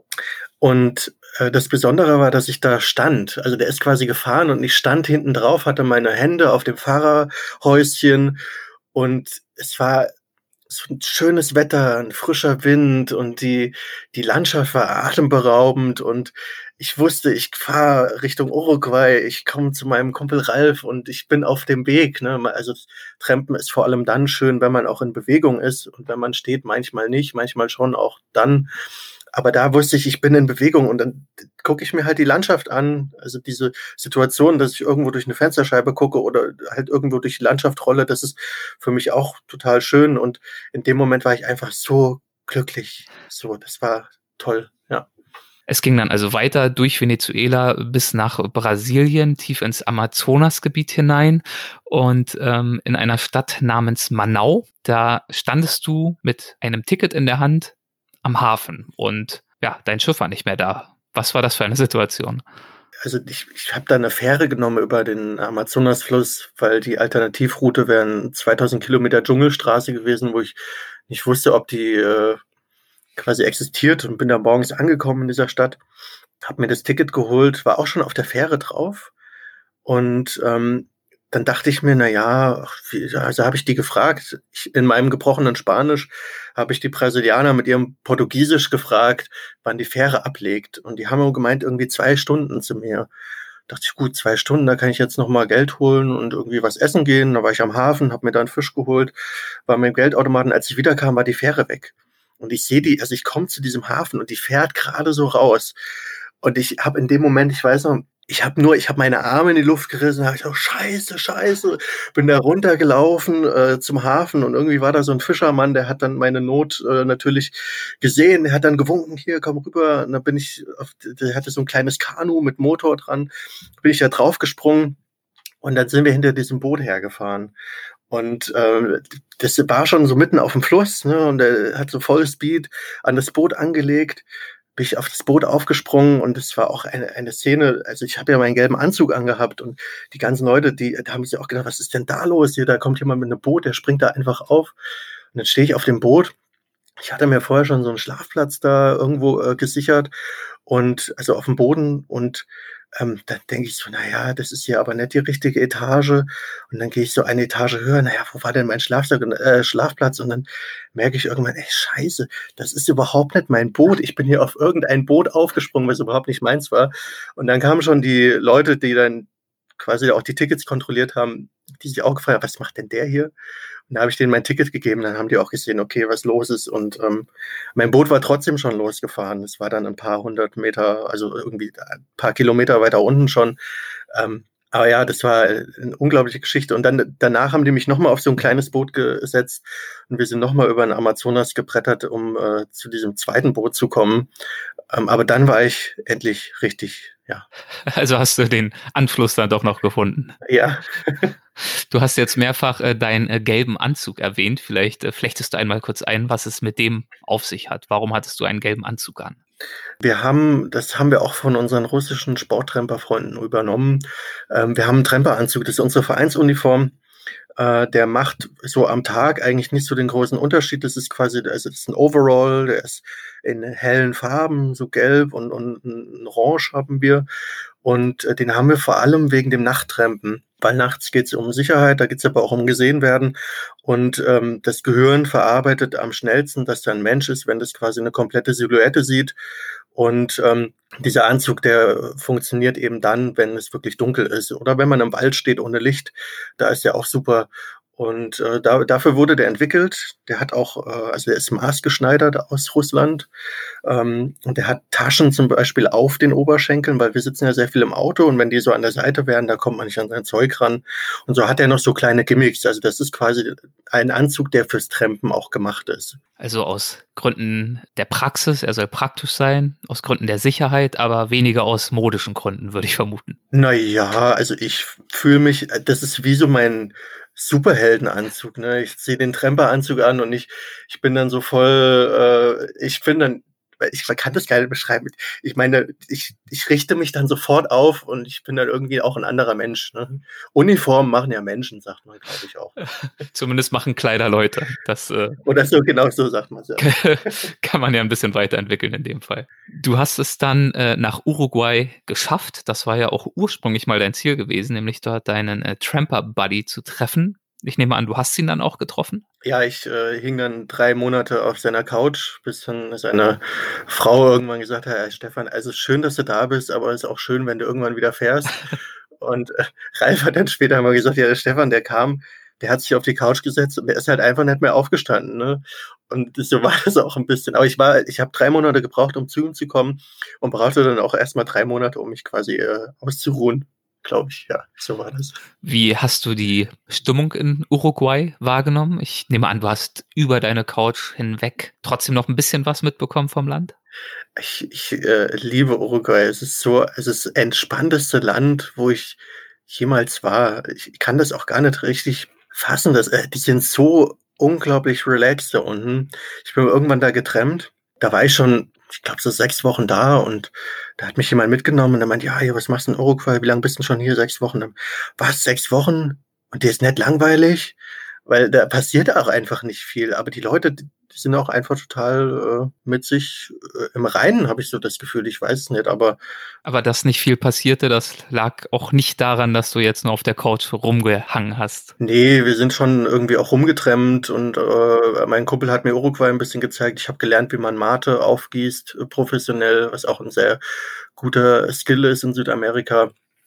Und das Besondere war, dass ich da stand. Also der ist quasi gefahren und ich stand hinten drauf, hatte meine Hände auf dem Fahrerhäuschen und es war so ein schönes Wetter, ein frischer Wind und die Landschaft war atemberaubend und ich wusste, ich fahre Richtung Uruguay, ich komme zu meinem Kumpel Ralf und ich bin auf dem Weg. Ne? Also Trampen ist vor allem dann schön, wenn man auch in Bewegung ist und wenn man steht, manchmal nicht, manchmal schon auch dann. Aber da wusste ich, ich bin in Bewegung und dann gucke ich mir halt die Landschaft an. Also diese Situation, dass ich irgendwo durch eine Fensterscheibe gucke oder halt irgendwo durch die Landschaft rolle, das ist für mich auch total schön. Und in dem Moment war ich einfach so glücklich. So, das war toll, ja. Es ging dann also weiter durch Venezuela bis nach Brasilien, tief ins Amazonasgebiet hinein und in einer Stadt namens Manau. Da standest du mit einem Ticket in der Hand am Hafen und ja, dein Schiff war nicht mehr da. Was war das für eine Situation? Also ich habe da eine Fähre genommen über den Amazonasfluss, weil die Alternativroute wären 2000 Kilometer Dschungelstraße gewesen, wo ich nicht wusste, ob die quasi existiert und bin da morgens angekommen in dieser Stadt, habe mir das Ticket geholt, war auch schon auf der Fähre drauf und dann dachte ich mir, also habe ich die gefragt, in meinem gebrochenen Spanisch habe ich die Brasilianer mit ihrem Portugiesisch gefragt, wann die Fähre ablegt. Und die haben gemeint, irgendwie 2 Stunden zu mir. Dachte ich, gut, 2 Stunden, da kann ich jetzt nochmal Geld holen und irgendwie was essen gehen. Da war ich am Hafen, habe mir da einen Fisch geholt, war mit dem Geldautomaten. Als ich wiederkam, war die Fähre weg. Und ich sehe also ich komme zu diesem Hafen und die fährt gerade so raus. Und ich habe in dem Moment, ich weiß noch, ich habe meine Arme in die Luft gerissen, habe ich auch Scheiße, bin da runtergelaufen zum Hafen und irgendwie war da so ein Fischermann, der hat dann meine Not natürlich gesehen, der hat dann gewunken, hier, komm rüber, und dann bin ich, der hatte so ein kleines Kanu mit Motor dran, bin ich da draufgesprungen und dann sind wir hinter diesem Boot hergefahren. Und das war schon so mitten auf dem Fluss, ne, und er hat so voll Speed an das Boot angelegt, bin ich auf das Boot aufgesprungen und es war auch eine Szene, also ich habe ja meinen gelben Anzug angehabt und die ganzen Leute, die haben sich auch gedacht, was ist denn da los hier, da kommt jemand mit einem Boot, der springt da einfach auf und dann stehe ich auf dem Boot. Ich hatte mir vorher schon so einen Schlafplatz da irgendwo gesichert und also auf dem Boden und dann denke ich so, das ist hier aber nicht die richtige Etage. Und dann gehe ich so eine Etage höher, wo war denn mein Schlafplatz? Und dann merke ich irgendwann, scheiße, das ist überhaupt nicht mein Boot. Ich bin hier auf irgendein Boot aufgesprungen, was überhaupt nicht meins war. Und dann kamen schon die Leute, die dann quasi auch die Tickets kontrolliert haben, die sich auch gefragt haben, was macht denn der hier? Und da habe ich denen mein Ticket gegeben, dann haben die auch gesehen, okay, was los ist. Und mein Boot war trotzdem schon losgefahren. Es war dann ein paar 100 Meter, also irgendwie ein paar Kilometer weiter unten schon. Aber ja, das war eine unglaubliche Geschichte. Und dann danach haben die mich nochmal auf so ein kleines Boot gesetzt und wir sind nochmal über den Amazonas gebrettert, um zu diesem zweiten Boot zu kommen. Aber dann war ich endlich richtig, ja. Also hast du den Anschluss dann doch noch gefunden. Ja. Du hast jetzt mehrfach deinen gelben Anzug erwähnt. Vielleicht flechtest du einmal kurz ein, was es mit dem auf sich hat. Warum hattest du einen gelben Anzug an? Das haben wir auch von unseren russischen Sporttramperfreunden übernommen. Wir haben einen Tramperanzug, das ist unsere Vereinsuniform. Der macht so am Tag eigentlich nicht so den großen Unterschied. Das ist quasi, also das ist ein Overall, der ist in hellen Farben, so gelb und ein Orange haben wir. Und den haben wir vor allem wegen dem Nachttrampen. Weil nachts geht es um Sicherheit, da geht es aber auch um Gesehenwerden. Und das Gehirn verarbeitet am schnellsten, dass da ein Mensch ist, wenn das quasi eine komplette Silhouette sieht. Und dieser Anzug, der funktioniert eben dann, wenn es wirklich dunkel ist. Oder wenn man im Wald steht ohne Licht, da ist ja auch super. Und dafür wurde der entwickelt. Der hat auch, also der ist maßgeschneidert aus Russland. Und der hat Taschen zum Beispiel auf den Oberschenkeln, weil wir sitzen ja sehr viel im Auto und wenn die so an der Seite wären, da kommt man nicht an sein Zeug ran. Und so hat er noch so kleine Gimmicks. Also das ist quasi ein Anzug, der fürs Trampen auch gemacht ist. Also aus Gründen der Praxis, er soll praktisch sein, aus Gründen der Sicherheit, aber weniger aus modischen Gründen, würde ich vermuten. Naja, also ich fühle mich, das ist wie so mein Superheldenanzug, ne? Ich ziehe den Tramperanzug an und ich bin dann so voll, ich bin dann, ich kann das gar nicht beschreiben. Ich meine, ich richte mich dann sofort auf und ich bin dann irgendwie auch ein anderer Mensch, ne? Uniformen machen ja Menschen, sagt man, glaube ich auch. Zumindest machen Kleider Leute. Das Oder so, genau so sagt man es ja. kann man ja ein bisschen weiterentwickeln in dem Fall. Du hast es dann nach Uruguay geschafft. Das war ja auch ursprünglich mal dein Ziel gewesen, nämlich dort deinen Tramper-Buddy zu treffen. Ich nehme an, du hast ihn dann auch getroffen? Ja, ich hing dann 3 Monate auf seiner Couch, bis dann seine Frau irgendwann gesagt hat: „Hey Stefan, also schön, dass du da bist, aber es ist auch schön, wenn du irgendwann wieder fährst.“ Und Ralf hat dann später mal gesagt: „Ja, der Stefan, der kam, der hat sich auf die Couch gesetzt und der ist halt einfach nicht mehr aufgestanden“, ne? Und so war das auch ein bisschen. Aber ich habe 3 Monate gebraucht, um zu ihm zu kommen und brauchte dann auch erst mal 3 Monate, um mich quasi auszuruhen, glaube ich. Ja, so war das. Wie hast du die Stimmung in Uruguay wahrgenommen? Ich nehme an, du hast über deine Couch hinweg trotzdem noch ein bisschen was mitbekommen vom Land? Ich liebe Uruguay. Es ist das entspannteste Land, wo ich jemals war. Ich kann das auch gar nicht richtig fassen. Die sind so unglaublich relaxed da unten. Ich bin irgendwann da getrennt. Da war ich schon, ich glaube, so 6 Wochen da und da hat mich jemand mitgenommen und der meinte: „Ja, hier, was machst du in Uruguay? Wie lange bist du schon hier?“ 6 Wochen. „Was, 6 Wochen? Und dir ist nicht langweilig?“ Weil da passiert auch einfach nicht viel. Aber die Leute, die sind auch einfach total mit sich im Reinen, habe ich so das Gefühl. Ich weiß es nicht, aber Aber dass nicht viel passierte, das lag auch nicht daran, dass du jetzt nur auf der Couch rumgehangen hast. nee, wir sind schon irgendwie auch rumgetrennt und mein Kumpel hat mir Uruguay ein bisschen gezeigt. Ich habe gelernt, wie man Mate aufgießt, professionell, was auch ein sehr guter Skill ist in Südamerika.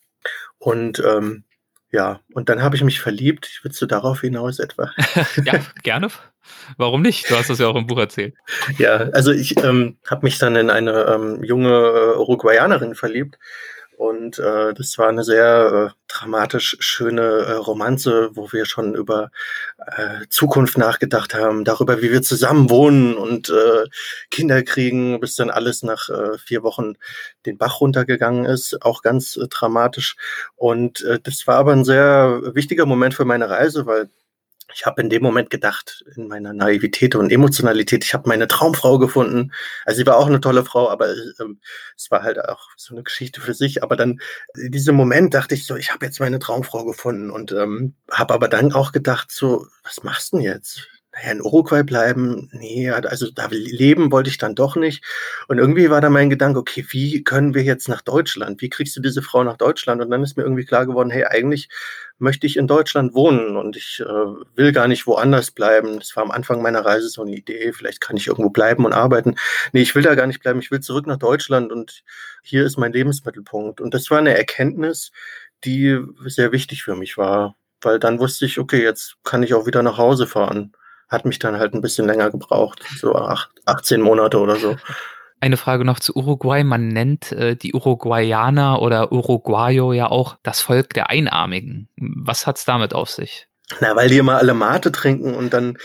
Und ja, und dann habe ich mich verliebt. Willst du darauf hinaus etwa? Ja, gerne. Warum nicht? Du hast das ja auch im Buch erzählt. Ja, also ich habe mich dann in eine junge Uruguayanerin verliebt und das war eine sehr dramatisch schöne Romanze, wo wir schon über Zukunft nachgedacht haben, darüber, wie wir zusammen wohnen und Kinder kriegen, bis dann alles nach 4 Wochen den Bach runtergegangen ist, auch ganz dramatisch. Und das war aber ein sehr wichtiger Moment für meine Reise, weil ich habe in dem Moment gedacht, in meiner Naivität und Emotionalität, ich habe meine Traumfrau gefunden. Also sie war auch eine tolle Frau, aber es war halt auch so eine Geschichte für sich. Aber dann in diesem Moment dachte ich so, ich habe jetzt meine Traumfrau gefunden und habe aber dann auch gedacht so, was machst du denn jetzt? Naja, in Uruguay bleiben? Nee, also da leben wollte ich dann doch nicht. Und irgendwie war da mein Gedanke, okay, wie können wir jetzt nach Deutschland? Wie kriegst du diese Frau nach Deutschland? Und dann ist mir irgendwie klar geworden, hey, eigentlich möchte ich in Deutschland wohnen und ich will gar nicht woanders bleiben. Das war am Anfang meiner Reise so eine Idee, vielleicht kann ich irgendwo bleiben und arbeiten. Nee, ich will da gar nicht bleiben, ich will zurück nach Deutschland und hier ist mein Lebensmittelpunkt. Und das war eine Erkenntnis, die sehr wichtig für mich war, weil dann wusste ich, okay, jetzt kann ich auch wieder nach Hause fahren. Hat mich dann halt ein bisschen länger gebraucht, so 18 Monate oder so. Eine Frage noch zu Uruguay. Man nennt die Uruguayaner oder Uruguayo ja auch das Volk der Einarmigen. Was hat's damit auf sich? Na, weil die immer alle Mate trinken und dann,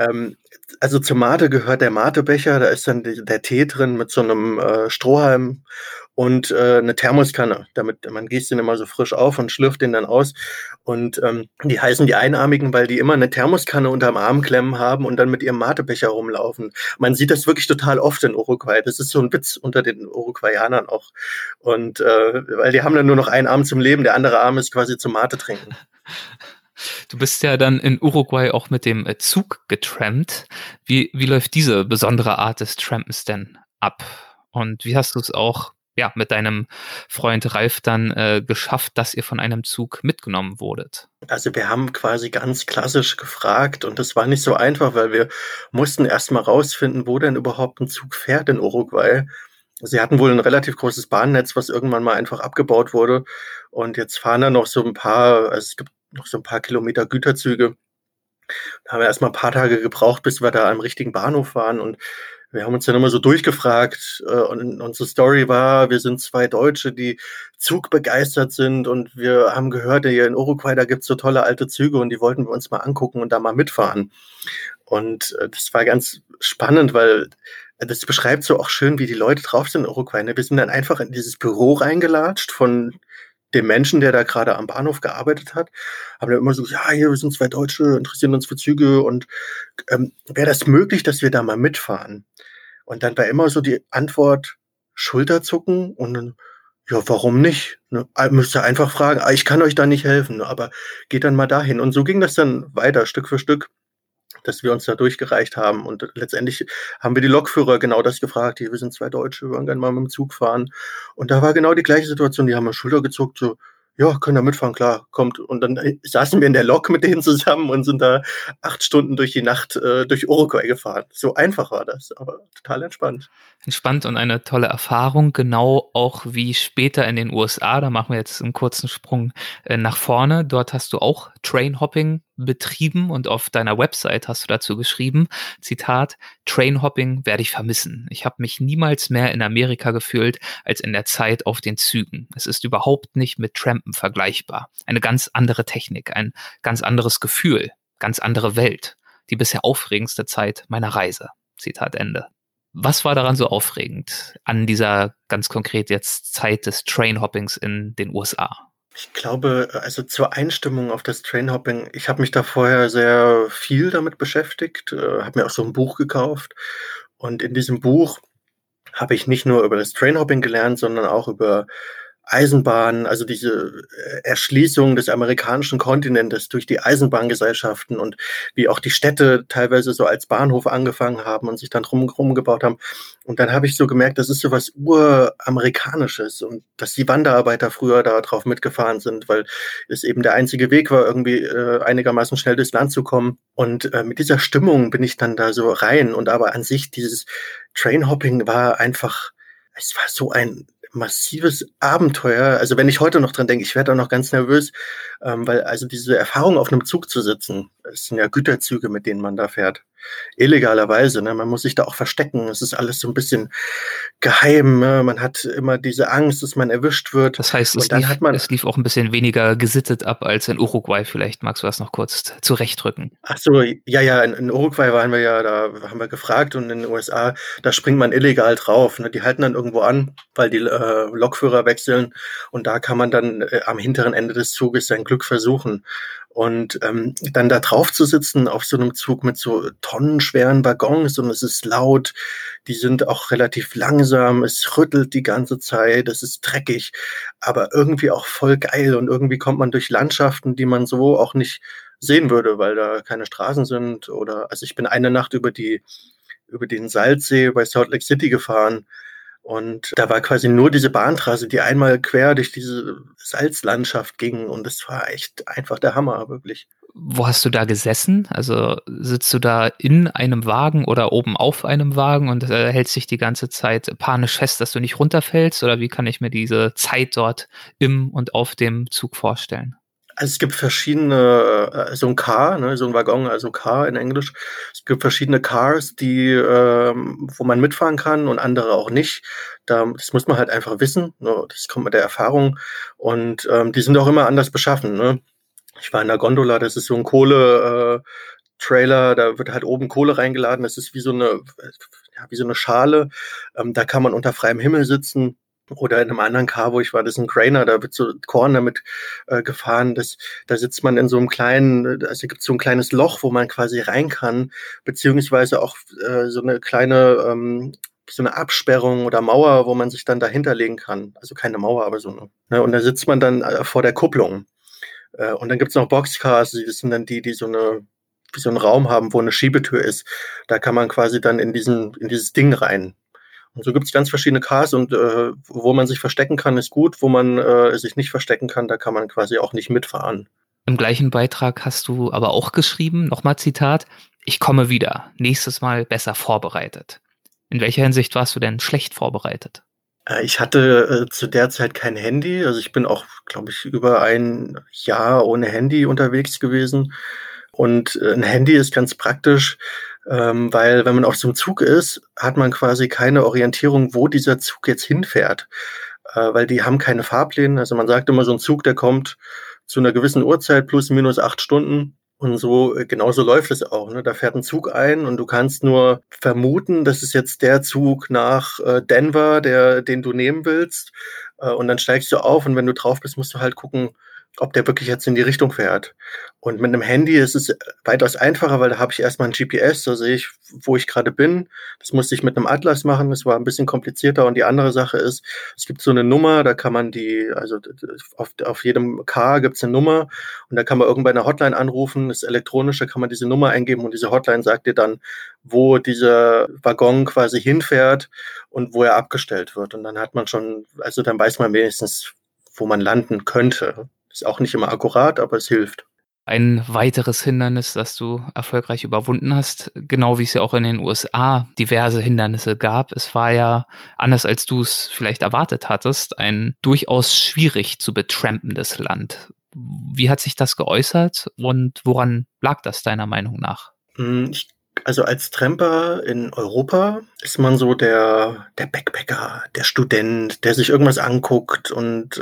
also zur Mate gehört der Matebecher, da ist dann der Tee drin mit so einem Strohhalm und eine Thermoskanne. Damit man gießt den immer so frisch auf und schlürft den dann aus. Und die heißen die Einarmigen, weil die immer eine Thermoskanne unterm Arm klemmen haben und dann mit ihrem Matebecher rumlaufen. Man sieht das wirklich total oft in Uruguay. Das ist so ein Witz unter den Uruguayanern auch. Und weil die haben dann nur noch einen Arm zum Leben, der andere Arm ist quasi zum Mate trinken. Du bist ja dann in Uruguay auch mit dem Zug getrampt. Wie läuft diese besondere Art des Trampens denn ab? Und wie hast du es auch mit deinem Freund Ralf dann geschafft, dass ihr von einem Zug mitgenommen wurdet? Also wir haben quasi ganz klassisch gefragt und das war nicht so einfach, weil wir mussten erst mal rausfinden, wo denn überhaupt ein Zug fährt in Uruguay. Sie hatten wohl ein relativ großes Bahnnetz, was irgendwann mal einfach abgebaut wurde und jetzt fahren da noch so ein paar, also es gibt noch so ein paar Kilometer Güterzüge Da haben wir erst mal ein paar Tage gebraucht, bis wir da am richtigen Bahnhof waren und wir haben uns dann immer so durchgefragt und unsere Story war, wir sind 2 Deutsche, die zugbegeistert sind und wir haben gehört, hier in Uruguay, da gibt's so tolle alte Züge und die wollten wir uns mal angucken und da mal mitfahren. Und das war ganz spannend, weil das beschreibt so auch schön, wie die Leute drauf sind in Uruguay. Ne? Wir sind dann einfach in dieses Büro reingelatscht von dem Menschen, der da gerade am Bahnhof gearbeitet hat, haben dann immer so, ja, hier, wir sind 2 Deutsche, interessieren uns für Züge und wäre das möglich, dass wir da mal mitfahren? Und dann war immer so die Antwort, Schulterzucken und dann, ja, warum nicht? Ne? Müsst ihr einfach fragen, ich kann euch da nicht helfen, ne? Aber geht dann mal dahin. Und so ging das dann weiter, Stück für Stück, dass wir uns da durchgereicht haben. Und letztendlich haben wir die Lokführer genau das gefragt. Hier, wir sind 2 Deutsche, wir wollen gerne mal mit dem Zug fahren. Und da war genau die gleiche Situation. Die haben mal Schulter gezuckt, so, ja, können da mitfahren, klar, kommt. Und dann saßen wir in der Lok mit denen zusammen und sind da 8 Stunden durch die Nacht durch Uruguay gefahren. So einfach war das, aber total entspannt. Entspannt und eine tolle Erfahrung, genau auch wie später in den USA. Da machen wir jetzt einen kurzen Sprung nach vorne. Dort hast du auch Trainhopping betrieben und auf deiner Website hast du dazu geschrieben, Zitat, Trainhopping werde ich vermissen. Ich habe mich niemals mehr in Amerika gefühlt als in der Zeit auf den Zügen. Es ist überhaupt nicht mit Trampen vergleichbar. Eine ganz andere Technik, ein ganz anderes Gefühl, ganz andere Welt. Die bisher aufregendste Zeit meiner Reise. Zitat Ende. Was war daran so aufregend an dieser ganz konkret jetzt Zeit des Trainhoppings in den USA? Ich glaube, also zur Einstimmung auf das Trainhopping, ich habe mich da vorher sehr viel damit beschäftigt, habe mir auch so ein Buch gekauft und in diesem Buch habe ich nicht nur über das Trainhopping gelernt, sondern auch über Eisenbahn, also diese Erschließung des amerikanischen Kontinentes durch die Eisenbahngesellschaften und wie auch die Städte teilweise so als Bahnhof angefangen haben und sich dann drumherum gebaut haben. Und dann habe ich so gemerkt, das ist so was Uramerikanisches und dass die Wanderarbeiter früher da drauf mitgefahren sind, weil es eben der einzige Weg war, irgendwie einigermaßen schnell durchs Land zu kommen. Und mit dieser Stimmung bin ich dann da so rein. Und aber an sich, dieses Trainhopping war einfach, es war so ein massives Abenteuer. Also wenn ich heute noch dran denke, ich werde auch noch ganz nervös, weil also diese Erfahrung auf einem Zug zu sitzen, es sind ja Güterzüge, mit denen man da fährt, illegalerweise, ne? Man muss sich da auch verstecken. Es ist alles so ein bisschen geheim. Ne? Man hat immer diese Angst, dass man erwischt wird. Das heißt, Und dann hat man, es lief auch ein bisschen weniger gesittet ab als in Uruguay. Vielleicht magst du das noch kurz zurechtrücken. ach so, ja, in Uruguay waren wir ja, da haben wir gefragt und in den USA, da springt man illegal drauf. Ne? Die halten dann irgendwo an, weil die Lokführer wechseln und da kann man dann am hinteren Ende des Zuges sein Glück versuchen. Und dann da drauf zu sitzen auf so einem Zug mit so tonnenschweren Waggons und es ist laut, die sind auch relativ langsam, es rüttelt die ganze Zeit, es ist dreckig, aber irgendwie auch voll geil und irgendwie kommt man durch Landschaften, die man so auch nicht sehen würde, weil da keine Straßen sind oder, also ich bin eine Nacht über den Salzsee bei Salt Lake City gefahren und da war quasi nur diese Bahntrasse, die einmal quer durch diese Salzlandschaft ging und das war echt einfach der Hammer, wirklich. Wo hast du da gesessen? Also sitzt du da in einem Wagen oder oben auf einem Wagen und hältst dich die ganze Zeit panisch fest, dass du nicht runterfällst? Oder wie kann ich mir diese Zeit dort im und auf dem Zug vorstellen? Also es gibt verschiedene, so ein Car, ne, so ein Waggon, also Car in Englisch. Es gibt verschiedene Cars, die, wo man mitfahren kann und andere auch nicht. Das muss man halt einfach wissen. Ne, das kommt mit der Erfahrung. Und die sind auch immer anders beschaffen. Ne? Ich war in der Gondola, das ist so ein Kohle-Trailer, da wird halt oben Kohle reingeladen. Das ist wie so eine Schale. Da kann man unter freiem Himmel sitzen. Oder in einem anderen Car, wo ich war, das ist ein Craner, da wird so Korn damit gefahren. Da sitzt man in so einem kleinen, also gibt es so ein kleines Loch, wo man quasi rein kann, beziehungsweise auch so eine kleine, so eine Absperrung oder Mauer, wo man sich dann dahinter legen kann. Also keine Mauer, aber so eine. Ne? Und da sitzt man dann vor der Kupplung. Und dann gibt's noch Boxcars, das sind dann die so wie so einen Raum haben, wo eine Schiebetür ist. Da kann man quasi dann in dieses Ding rein. Und so gibt's ganz verschiedene Cars und wo man sich verstecken kann, ist gut. Wo man sich nicht verstecken kann, da kann man quasi auch nicht mitfahren. Im gleichen Beitrag hast du aber auch geschrieben, nochmal Zitat, ich komme wieder, nächstes Mal besser vorbereitet. In welcher Hinsicht warst du denn schlecht vorbereitet? Ich hatte zu der Zeit kein Handy. Also ich bin auch, glaube ich, über ein Jahr ohne Handy unterwegs gewesen. Und ein Handy ist ganz praktisch, weil wenn man auf so einem Zug ist, hat man quasi keine Orientierung, wo dieser Zug jetzt hinfährt, weil die haben keine Fahrpläne. Also man sagt immer, so ein Zug, der kommt zu einer gewissen Uhrzeit plus minus 8 Stunden. Und so, genauso läuft es auch, ne? Da fährt ein Zug ein und du kannst nur vermuten, das ist jetzt der Zug nach Denver, den du nehmen willst. Und dann steigst du auf und wenn du drauf bist, musst du halt gucken, ob der wirklich jetzt in die Richtung fährt. Und mit einem Handy ist es weitaus einfacher, weil da habe ich erstmal ein GPS, da sehe ich, wo ich gerade bin. Das musste ich mit einem Atlas machen, das war ein bisschen komplizierter. Und die andere Sache ist, es gibt so eine Nummer, da kann man also auf jedem Car gibt es eine Nummer und da kann man irgendwann eine Hotline anrufen, das elektronische, kann man diese Nummer eingeben und diese Hotline sagt dir dann, wo dieser Waggon quasi hinfährt und wo er abgestellt wird. Und dann hat man schon, also dann weiß man wenigstens, wo man landen könnte. Ist auch nicht immer akkurat, aber es hilft. Ein weiteres Hindernis, das du erfolgreich überwunden hast, genau wie es ja auch in den USA diverse Hindernisse gab. Es war ja, anders als du es vielleicht erwartet hattest, ein durchaus schwierig zu betrampendes Land. Wie hat sich das geäußert und woran lag das deiner Meinung nach? Also als Tramper in Europa ist man so der Backpacker, der Student, der sich irgendwas anguckt und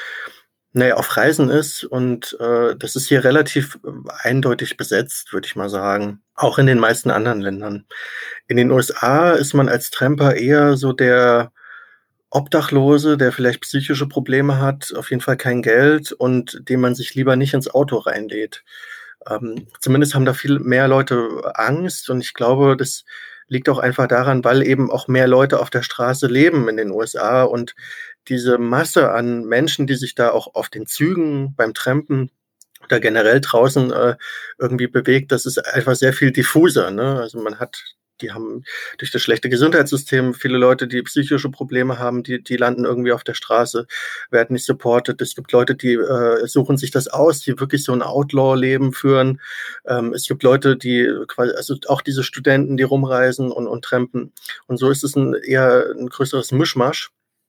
auf Reisen ist und das ist hier relativ eindeutig besetzt, würde ich mal sagen. Auch in den meisten anderen Ländern. In den USA ist man als Tramper eher so der Obdachlose, der vielleicht psychische Probleme hat, auf jeden Fall kein Geld und dem man sich lieber nicht ins Auto reinlädt. Zumindest haben da viel mehr Leute Angst und ich glaube, das liegt auch einfach daran, weil eben auch mehr Leute auf der Straße leben in den USA und diese Masse an Menschen, die sich da auch auf den Zügen beim Trampen oder generell draußen irgendwie bewegt, das ist einfach sehr viel diffuser, ne? Also die haben durch das schlechte Gesundheitssystem viele Leute, die psychische Probleme haben, die landen irgendwie auf der Straße, werden nicht supported. Es gibt Leute, die suchen sich das aus, die wirklich so ein Outlaw-Leben führen. Es gibt Leute, die quasi, also auch diese Studenten, die rumreisen und trampen. Und so ist es eher ein größeres Mischmasch.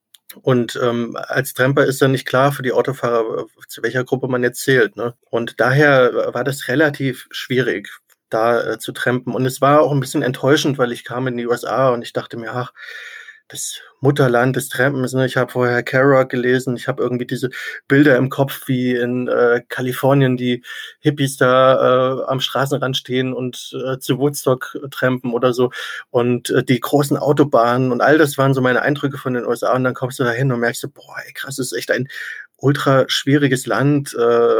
Und als Tramper ist dann nicht klar für die Autofahrer, zu welcher Gruppe man jetzt zählt, ne? Und daher war das relativ schwierig, da zu trampen. Und es war auch ein bisschen enttäuschend, weil ich kam in die USA und ich dachte mir, ach, das Mutterland des Trampens, ne? Ich habe vorher Kerouac gelesen, ich habe irgendwie diese Bilder im Kopf, wie in Kalifornien die Hippies da am Straßenrand stehen und zu Woodstock trampen oder so und die großen Autobahnen und all das waren so meine Eindrücke von den USA und dann kommst du da hin und merkst so, boah, ey, krass, das ist echt ein ultra schwieriges Land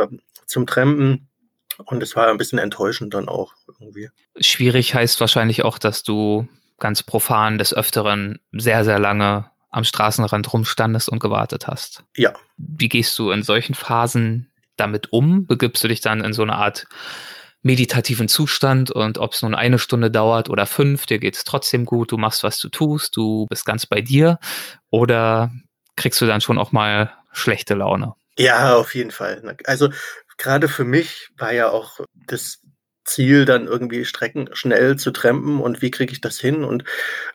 zum Trampen. Und es war ein bisschen enttäuschend dann auch irgendwie. Schwierig heißt wahrscheinlich auch, dass du ganz profan des Öfteren sehr, sehr lange am Straßenrand rumstandest und gewartet hast. Ja. Wie gehst du in solchen Phasen damit um? Begibst du dich dann in so eine Art meditativen Zustand und ob es nun 1 Stunde dauert oder 5, dir geht es trotzdem gut, du machst, was du tust, du bist ganz bei dir oder kriegst du dann schon auch mal schlechte Laune? Ja, auf jeden Fall. Also gerade für mich war ja auch das Ziel, dann irgendwie Strecken schnell zu trampen und wie kriege ich das hin? Und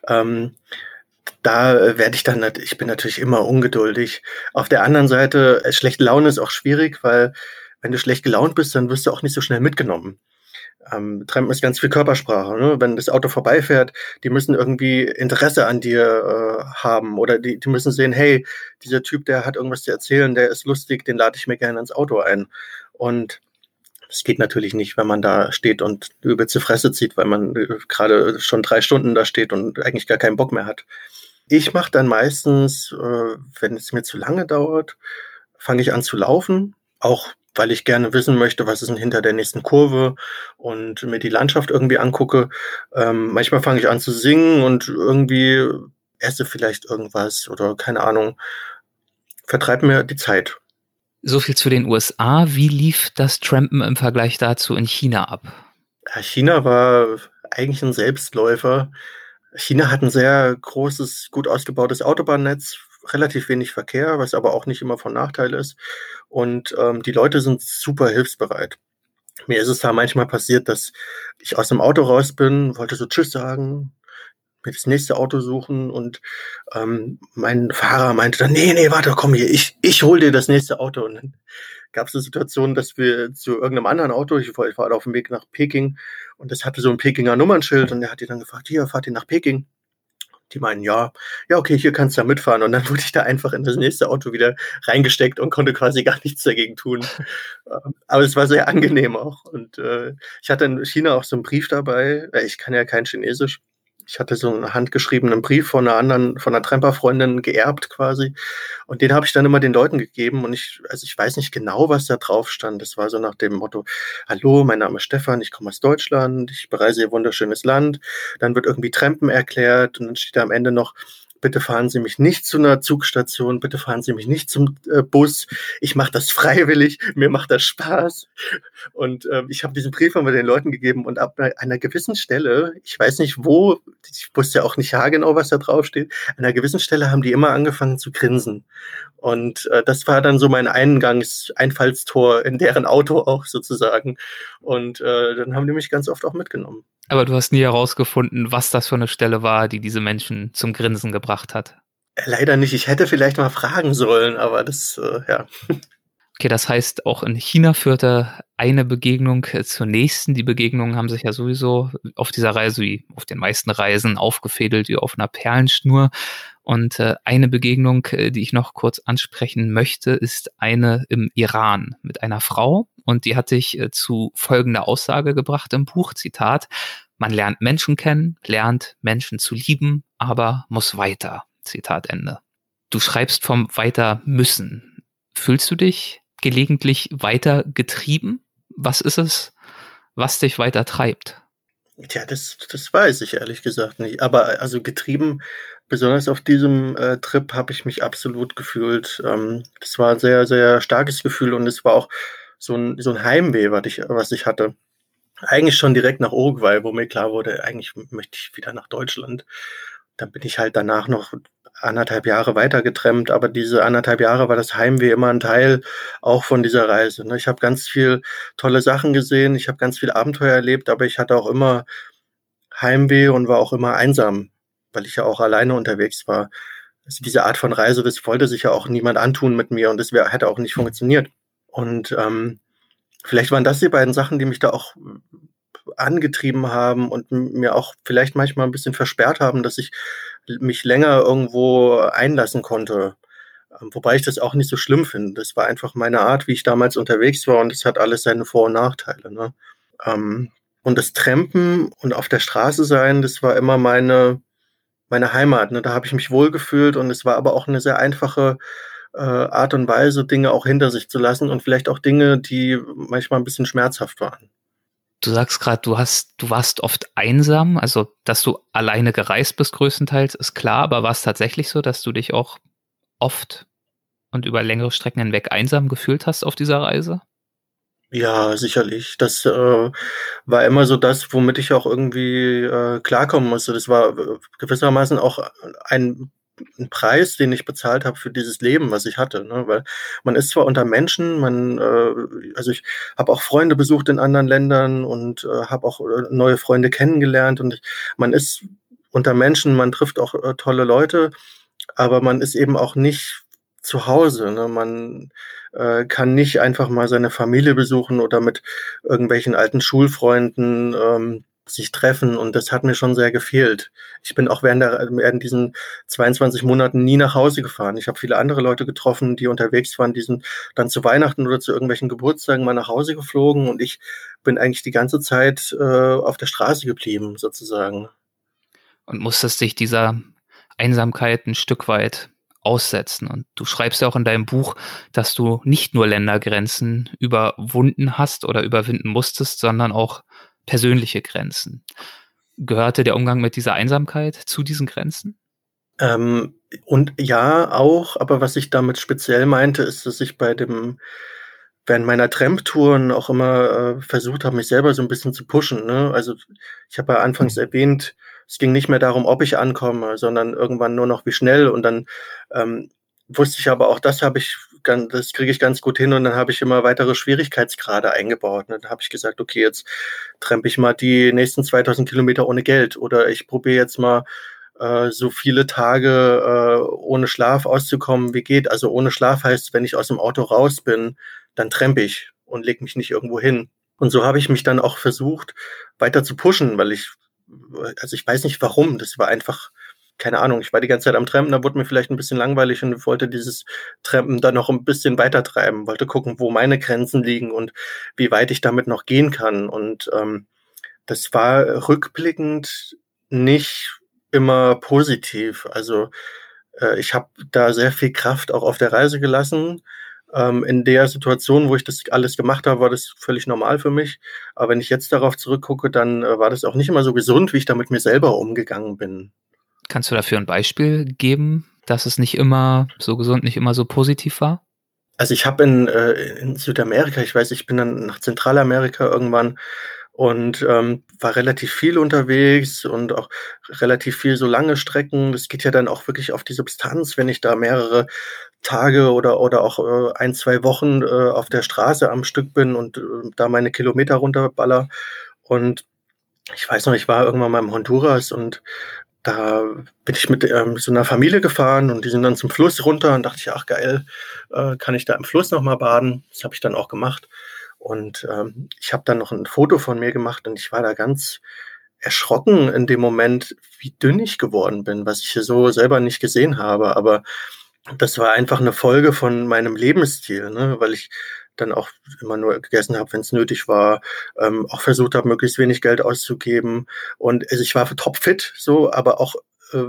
da werde ich dann, ich bin natürlich immer ungeduldig. Auf der anderen Seite, schlechte Laune ist auch schwierig, weil wenn du schlecht gelaunt bist, dann wirst du auch nicht so schnell mitgenommen. Trampen ist ganz viel Körpersprache, ne? Wenn das Auto vorbeifährt, die müssen irgendwie Interesse an dir haben oder die müssen sehen, hey, dieser Typ, der hat irgendwas zu erzählen, der ist lustig, den lade ich mir gerne ins Auto ein. Und das geht natürlich nicht, wenn man da steht und übelste Fresse zieht, weil man gerade schon 3 Stunden da steht und eigentlich gar keinen Bock mehr hat. Ich mache dann meistens, wenn es mir zu lange dauert, fange ich an zu laufen, auch weil ich gerne wissen möchte, was ist denn hinter der nächsten Kurve und mir die Landschaft irgendwie angucke. Manchmal fange ich an zu singen und irgendwie esse vielleicht irgendwas oder keine Ahnung, vertreibe mir die Zeit. So viel zu den USA. Wie lief das Trampen im Vergleich dazu in China ab? Ja, China war eigentlich ein Selbstläufer. China hat ein sehr großes, gut ausgebautes Autobahnnetz, relativ wenig Verkehr, was aber auch nicht immer von Nachteil ist. Und die Leute sind super hilfsbereit. Mir ist es da manchmal passiert, dass ich aus dem Auto raus bin, wollte so Tschüss sagen. mir das nächste Auto suchen und mein Fahrer meinte dann, nee, warte, komm hier, ich hol dir das nächste Auto. Und dann gab es eine Situation, dass wir zu irgendeinem anderen Auto, ich war auf dem Weg nach Peking und das hatte so ein Pekinger Nummernschild und der hat die dann gefragt, hier, fahrt ihr nach Peking? Die meinen, ja, okay, hier kannst du da mitfahren. Und dann wurde ich da einfach in das nächste Auto wieder reingesteckt und konnte quasi gar nichts dagegen tun. Aber es war sehr angenehm auch. Und ich hatte in China auch so einen Brief dabei. Ich kann ja kein Chinesisch. Ich hatte so einen handgeschriebenen Brief von einer Tremperfreundin geerbt quasi. Und den habe ich dann immer den Leuten gegeben. Und ich weiß nicht genau, was da drauf stand. Das war so nach dem Motto, hallo, mein Name ist Stefan, ich komme aus Deutschland, ich bereise Ihr wunderschönes Land. Dann wird irgendwie Trampen erklärt und dann steht da am Ende noch, bitte fahren Sie mich nicht zu einer Zugstation, bitte fahren Sie mich nicht zum Bus. Ich mache das freiwillig, mir macht das Spaß. Und ich habe diesen Brief einmal den Leuten gegeben und ab einer gewissen Stelle, ich weiß nicht wo, ich wusste ja auch nicht haargenau, was da drauf steht, an einer gewissen Stelle haben die immer angefangen zu grinsen. Und das war dann so mein Einfallstor in deren Auto auch sozusagen. Und dann haben die mich ganz oft auch mitgenommen. Aber du hast nie herausgefunden, was das für eine Stelle war, die diese Menschen zum Grinsen gebracht hat. Leider nicht. Ich hätte vielleicht mal fragen sollen, aber das, ja. Okay, das heißt, auch in China führte eine Begegnung zur nächsten. Die Begegnungen haben sich ja sowieso auf dieser Reise, wie auf den meisten Reisen, aufgefädelt wie auf einer Perlenschnur. Und eine Begegnung, die ich noch kurz ansprechen möchte, ist eine im Iran mit einer Frau. Und die hat dich zu folgender Aussage gebracht im Buch, Zitat, man lernt Menschen kennen, lernt Menschen zu lieben, aber muss weiter. Zitat Ende. Du schreibst vom Weiter müssen. Fühlst du dich gelegentlich weiter getrieben? Was ist es, was dich weiter treibt? Tja, das weiß ich ehrlich gesagt nicht. Aber also getrieben, besonders auf diesem Trip, habe ich mich absolut gefühlt. Das war ein sehr, sehr starkes Gefühl und es war auch so ein Heimweh, was ich hatte. Eigentlich schon direkt nach Uruguay, wo mir klar wurde, eigentlich möchte ich wieder nach Deutschland. Dann bin ich halt danach noch 1,5 Jahre weiter getrennt, aber diese 1,5 Jahre war das Heimweh immer ein Teil auch von dieser Reise. Ne? Ich habe ganz viel tolle Sachen gesehen, ich habe ganz viel Abenteuer erlebt, aber ich hatte auch immer Heimweh und war auch immer einsam, weil ich ja auch alleine unterwegs war. Also diese Art von Reise, das wollte sich ja auch niemand antun mit mir und das hätte auch nicht funktioniert. Und vielleicht waren das die beiden Sachen, die mich da auch angetrieben haben und mir auch vielleicht manchmal ein bisschen versperrt haben, dass ich mich länger irgendwo einlassen konnte. Wobei ich das auch nicht so schlimm finde. Das war einfach meine Art, wie ich damals unterwegs war und es hat alles seine Vor- und Nachteile. Ne? Und das Trampen und auf der Straße sein, das war immer meine Heimat. Ne? Da habe ich mich wohlgefühlt und es war aber auch eine sehr einfache Art und Weise, Dinge auch hinter sich zu lassen und vielleicht auch Dinge, die manchmal ein bisschen schmerzhaft waren. Du sagst gerade, du warst oft einsam, also dass du alleine gereist bist größtenteils, ist klar, aber war es tatsächlich so, dass du dich auch oft und über längere Strecken hinweg einsam gefühlt hast auf dieser Reise? Ja, sicherlich. Das war immer so das, womit ich auch irgendwie klarkommen musste. Das war gewissermaßen auch ein Preis, den ich bezahlt habe für dieses Leben, was ich hatte. Ne? Weil man ist zwar unter Menschen, also ich habe auch Freunde besucht in anderen Ländern und habe auch neue Freunde kennengelernt und man ist unter Menschen, man trifft auch tolle Leute, aber man ist eben auch nicht zu Hause. Ne? Man kann nicht einfach mal seine Familie besuchen oder mit irgendwelchen alten Schulfreunden sich treffen und das hat mir schon sehr gefehlt. Ich bin auch während diesen 22 Monaten nie nach Hause gefahren. Ich habe viele andere Leute getroffen, die unterwegs waren, die sind dann zu Weihnachten oder zu irgendwelchen Geburtstagen mal nach Hause geflogen und ich bin eigentlich die ganze Zeit auf der Straße geblieben, sozusagen. Und musstest dich dieser Einsamkeit ein Stück weit aussetzen. Und du schreibst ja auch in deinem Buch, dass du nicht nur Ländergrenzen überwunden hast oder überwinden musstest, sondern auch persönliche Grenzen. Gehörte der Umgang mit dieser Einsamkeit zu diesen Grenzen? Und ja, auch, aber was ich damit speziell meinte, ist, dass ich während meiner Tramp-Touren auch immer versucht habe, mich selber so ein bisschen zu pushen. Ne? Also ich habe ja anfangs erwähnt, es ging nicht mehr darum, ob ich ankomme, sondern irgendwann nur noch wie schnell. Und dann wusste ich aber auch, das kriege ich ganz gut hin, und dann habe ich immer weitere Schwierigkeitsgrade eingebaut. Und dann habe ich gesagt, okay, jetzt trempe ich mal die nächsten 2000 Kilometer ohne Geld, oder ich probiere jetzt mal so viele Tage ohne Schlaf auszukommen, wie geht. Also ohne Schlaf heißt, wenn ich aus dem Auto raus bin, dann trempe ich und lege mich nicht irgendwo hin. Und so habe ich mich dann auch versucht, weiter zu pushen, weil ich weiß nicht warum, das war einfach, keine Ahnung, ich war die ganze Zeit am Trampen, da wurde mir vielleicht ein bisschen langweilig und wollte dieses Trampen dann noch ein bisschen weiter treiben, wollte gucken, wo meine Grenzen liegen und wie weit ich damit noch gehen kann. Und das war rückblickend nicht immer positiv. Also ich habe da sehr viel Kraft auch auf der Reise gelassen. In der Situation, wo ich das alles gemacht habe, war das völlig normal für mich. Aber wenn ich jetzt darauf zurückgucke, dann war das auch nicht immer so gesund, wie ich da mit mir selber umgegangen bin. Kannst du dafür ein Beispiel geben, dass es nicht immer so gesund, nicht immer so positiv war? Also ich habe in Südamerika, ich bin dann nach Zentralamerika irgendwann und war relativ viel unterwegs und auch relativ viel so lange Strecken. Das geht ja dann auch wirklich auf die Substanz, wenn ich da mehrere Tage oder auch 1, 2 Wochen auf der Straße am Stück bin und da meine Kilometer runterballer. Und ich weiß noch, ich war irgendwann mal im Honduras und da bin ich mit so einer Familie gefahren und die sind dann zum Fluss runter und dachte ich, ach geil, kann ich da im Fluss noch mal baden? Das habe ich dann auch gemacht. Und ich habe dann noch ein Foto von mir gemacht und ich war da ganz erschrocken in dem Moment, wie dünn ich geworden bin, was ich hier so selber nicht gesehen habe. Aber das war einfach eine Folge von meinem Lebensstil, ne? Weil ich dann auch immer nur gegessen habe, wenn es nötig war, auch versucht habe, möglichst wenig Geld auszugeben. Und also ich war topfit, so, aber auch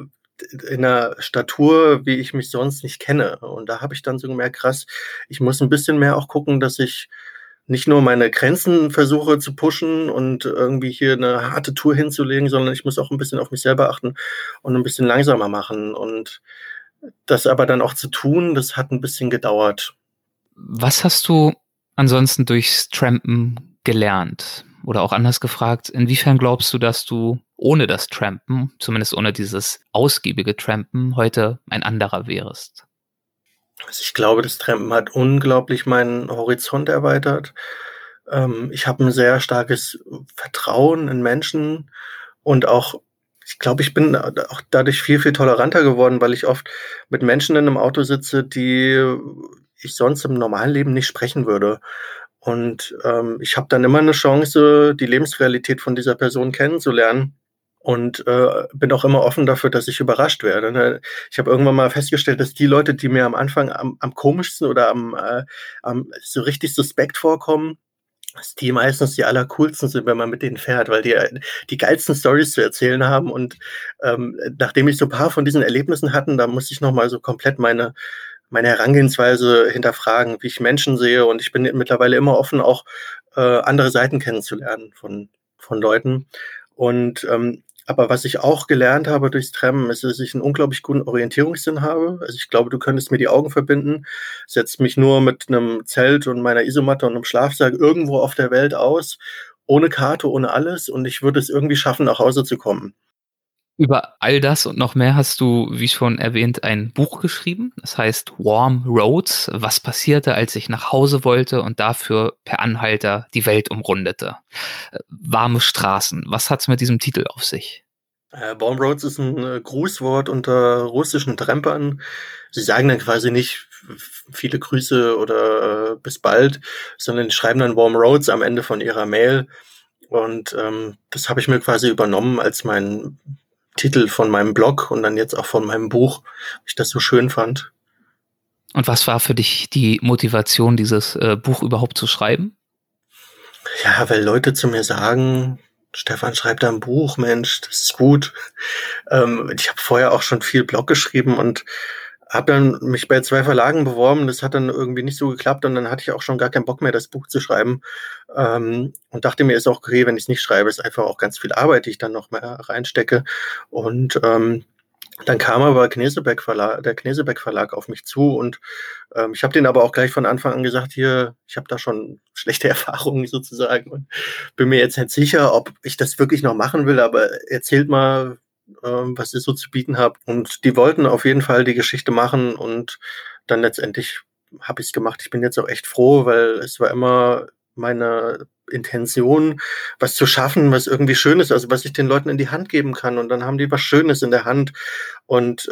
in einer Statur, wie ich mich sonst nicht kenne. Und da habe ich dann so gemerkt, krass, ich muss ein bisschen mehr auch gucken, dass ich nicht nur meine Grenzen versuche zu pushen und irgendwie hier eine harte Tour hinzulegen, sondern ich muss auch ein bisschen auf mich selber achten und ein bisschen langsamer machen. Und das aber dann auch zu tun, das hat ein bisschen gedauert. Was hast du ansonsten durchs Trampen gelernt? Oder auch anders gefragt, inwiefern glaubst du, dass du ohne das Trampen, zumindest ohne dieses ausgiebige Trampen, heute ein anderer wärst? Also ich glaube, das Trampen hat unglaublich meinen Horizont erweitert. Ich habe ein sehr starkes Vertrauen in Menschen und auch, ich glaube, ich bin auch dadurch viel, viel toleranter geworden, weil ich oft mit Menschen in einem Auto sitze, die ich sonst im normalen Leben nicht sprechen würde. Und ich habe dann immer eine Chance, die Lebensrealität von dieser Person kennenzulernen. Und bin auch immer offen dafür, dass ich überrascht werde. Ne? Ich habe irgendwann mal festgestellt, dass die Leute, die mir am Anfang am komischsten oder am so richtig suspekt vorkommen, dass die meistens die allercoolsten sind, wenn man mit denen fährt, weil die geilsten Storys zu erzählen haben. Und nachdem ich so ein paar von diesen Erlebnissen hatten, da musste ich nochmal so komplett meine Herangehensweise hinterfragen, wie ich Menschen sehe. Und ich bin mittlerweile immer offen, auch andere Seiten kennenzulernen von Leuten. Und aber was ich auch gelernt habe durchs Trampen, ist, dass ich einen unglaublich guten Orientierungssinn habe. Also ich glaube, du könntest mir die Augen verbinden, setzt mich nur mit einem Zelt und meiner Isomatte und einem Schlafsack irgendwo auf der Welt aus, ohne Karte, ohne alles, und ich würde es irgendwie schaffen, nach Hause zu kommen. Über all das und noch mehr hast du, wie schon erwähnt, ein Buch geschrieben. Das heißt Warm Roads. Was passierte, als ich nach Hause wollte und dafür per Anhalter die Welt umrundete? Warme Straßen. Was hat's mit diesem Titel auf sich? Warm Roads ist ein Grußwort unter russischen Trampern. Sie sagen dann quasi nicht viele Grüße oder bis bald, sondern schreiben dann Warm Roads am Ende von ihrer Mail. Und das habe ich mir quasi übernommen als mein Titel von meinem Blog und dann jetzt auch von meinem Buch, weil ich das so schön fand. Und was war für dich die Motivation, dieses Buch überhaupt zu schreiben? Ja, weil Leute zu mir sagen, Stefan, schreib da ein Buch, Mensch, das ist gut. Ich habe vorher auch schon viel Blog geschrieben und habe dann mich bei 2 Verlagen beworben. Das hat dann irgendwie nicht so geklappt und dann hatte ich auch schon gar keinen Bock mehr, das Buch zu schreiben. Und dachte mir, ist auch okay, wenn ich es nicht schreibe, ist einfach auch ganz viel Arbeit, die ich dann noch mehr reinstecke. Und dann kam aber der Knesebeck Verlag auf mich zu und ich habe denen aber auch gleich von Anfang an gesagt, hier, ich habe da schon schlechte Erfahrungen sozusagen und bin mir jetzt nicht sicher, ob ich das wirklich noch machen will, aber erzählt mal, was ihr so zu bieten habt. Und die wollten auf jeden Fall die Geschichte machen und dann letztendlich habe ich es gemacht. Ich bin jetzt auch echt froh, weil es war immer meine Intention, was zu schaffen, was irgendwie schön ist, also was ich den Leuten in die Hand geben kann. Und dann haben die was Schönes in der Hand. Und